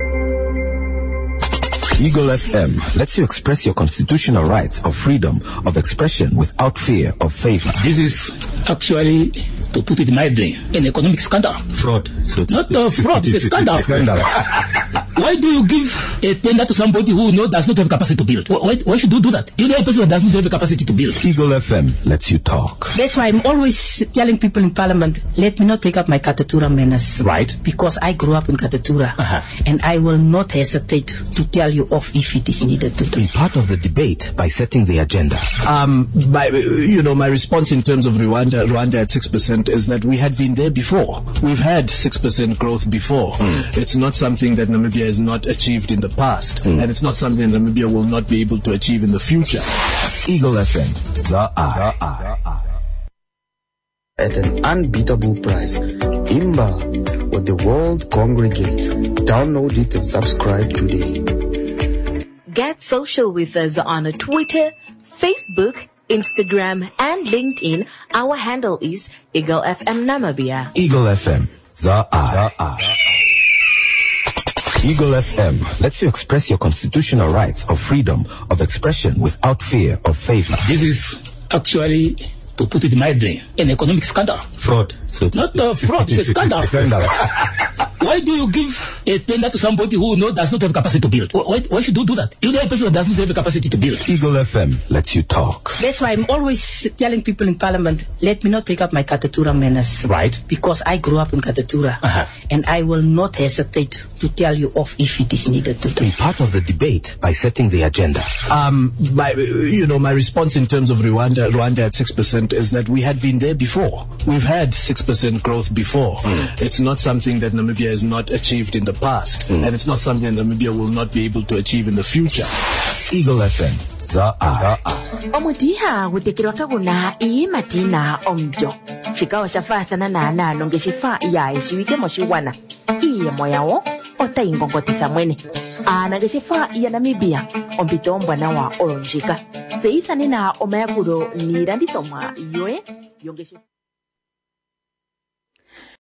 [SPEAKER 23] Eagle FM lets you express your constitutional rights of freedom of expression without fear of favor.
[SPEAKER 24] This is actually, to put it mildly, an economic scandal.
[SPEAKER 23] Fraud.
[SPEAKER 24] Not fraud, it's a scandal. Why do you give a tender to somebody who does not have capacity to build? Why should you do that? You know a person that doesn't have the capacity to build.
[SPEAKER 23] Eagle FM lets you talk.
[SPEAKER 2] That's why I'm always telling people in Parliament, let me not take up my Katatura menace.
[SPEAKER 23] Right.
[SPEAKER 2] Because I grew up in Katatura. And I will not hesitate to tell you off if it is needed to do.
[SPEAKER 23] Be part of the debate by setting the agenda.
[SPEAKER 24] My response in terms of Rwanda at 6% is that we had been there before. We've had 6% growth before. It's not something that Namibia has not achieved in the past. And it's not something Namibia will not be able to achieve in the future.
[SPEAKER 23] Eagle FM, the eye.
[SPEAKER 21] At an unbeatable price. Imba, where the world congregates. Download it and subscribe today.
[SPEAKER 4] Get social with us on Twitter, Facebook, Instagram, and LinkedIn. Our handle is Eagle FM Namibia.
[SPEAKER 23] Eagle FM, the eye. Eagle FM lets you express your constitutional rights of freedom of expression without fear of favor.
[SPEAKER 24] This is actually, to put it mildly, an economic scandal.
[SPEAKER 23] Fraud.
[SPEAKER 24] Not fraud, it's a scandal. Why do you give a tender to somebody who does not have capacity to build? Why should you do that? You know a person that doesn't have the capacity to build.
[SPEAKER 23] Eagle FM lets you talk.
[SPEAKER 2] That's why I'm always telling people in Parliament, let me not take up my Katatura menace.
[SPEAKER 23] Right.
[SPEAKER 2] Because I grew up in Katatura. And I will not hesitate to tell you off if it is needed to do.
[SPEAKER 23] Be part of the debate by setting the agenda.
[SPEAKER 24] My response in terms of Rwanda at 6% is that we had been there before. We've had 6% growth before. It's not something that Namibia has not achieved in the past. And it's not something that Namibia will not be able to achieve in the future.
[SPEAKER 23] Eagle FM, the eye.
[SPEAKER 4] Omudiha gutekirwa kaguna matina omjo. Chikawa shafasana na nonge shifa ya shiwike moshiwana. Iye moyawo ota ingongotisa mwene. Nage shifa ya Namibia ompito mbwana wa olonjika. Seisa nina omayakuro ni randisomwa yoe yonge shifa.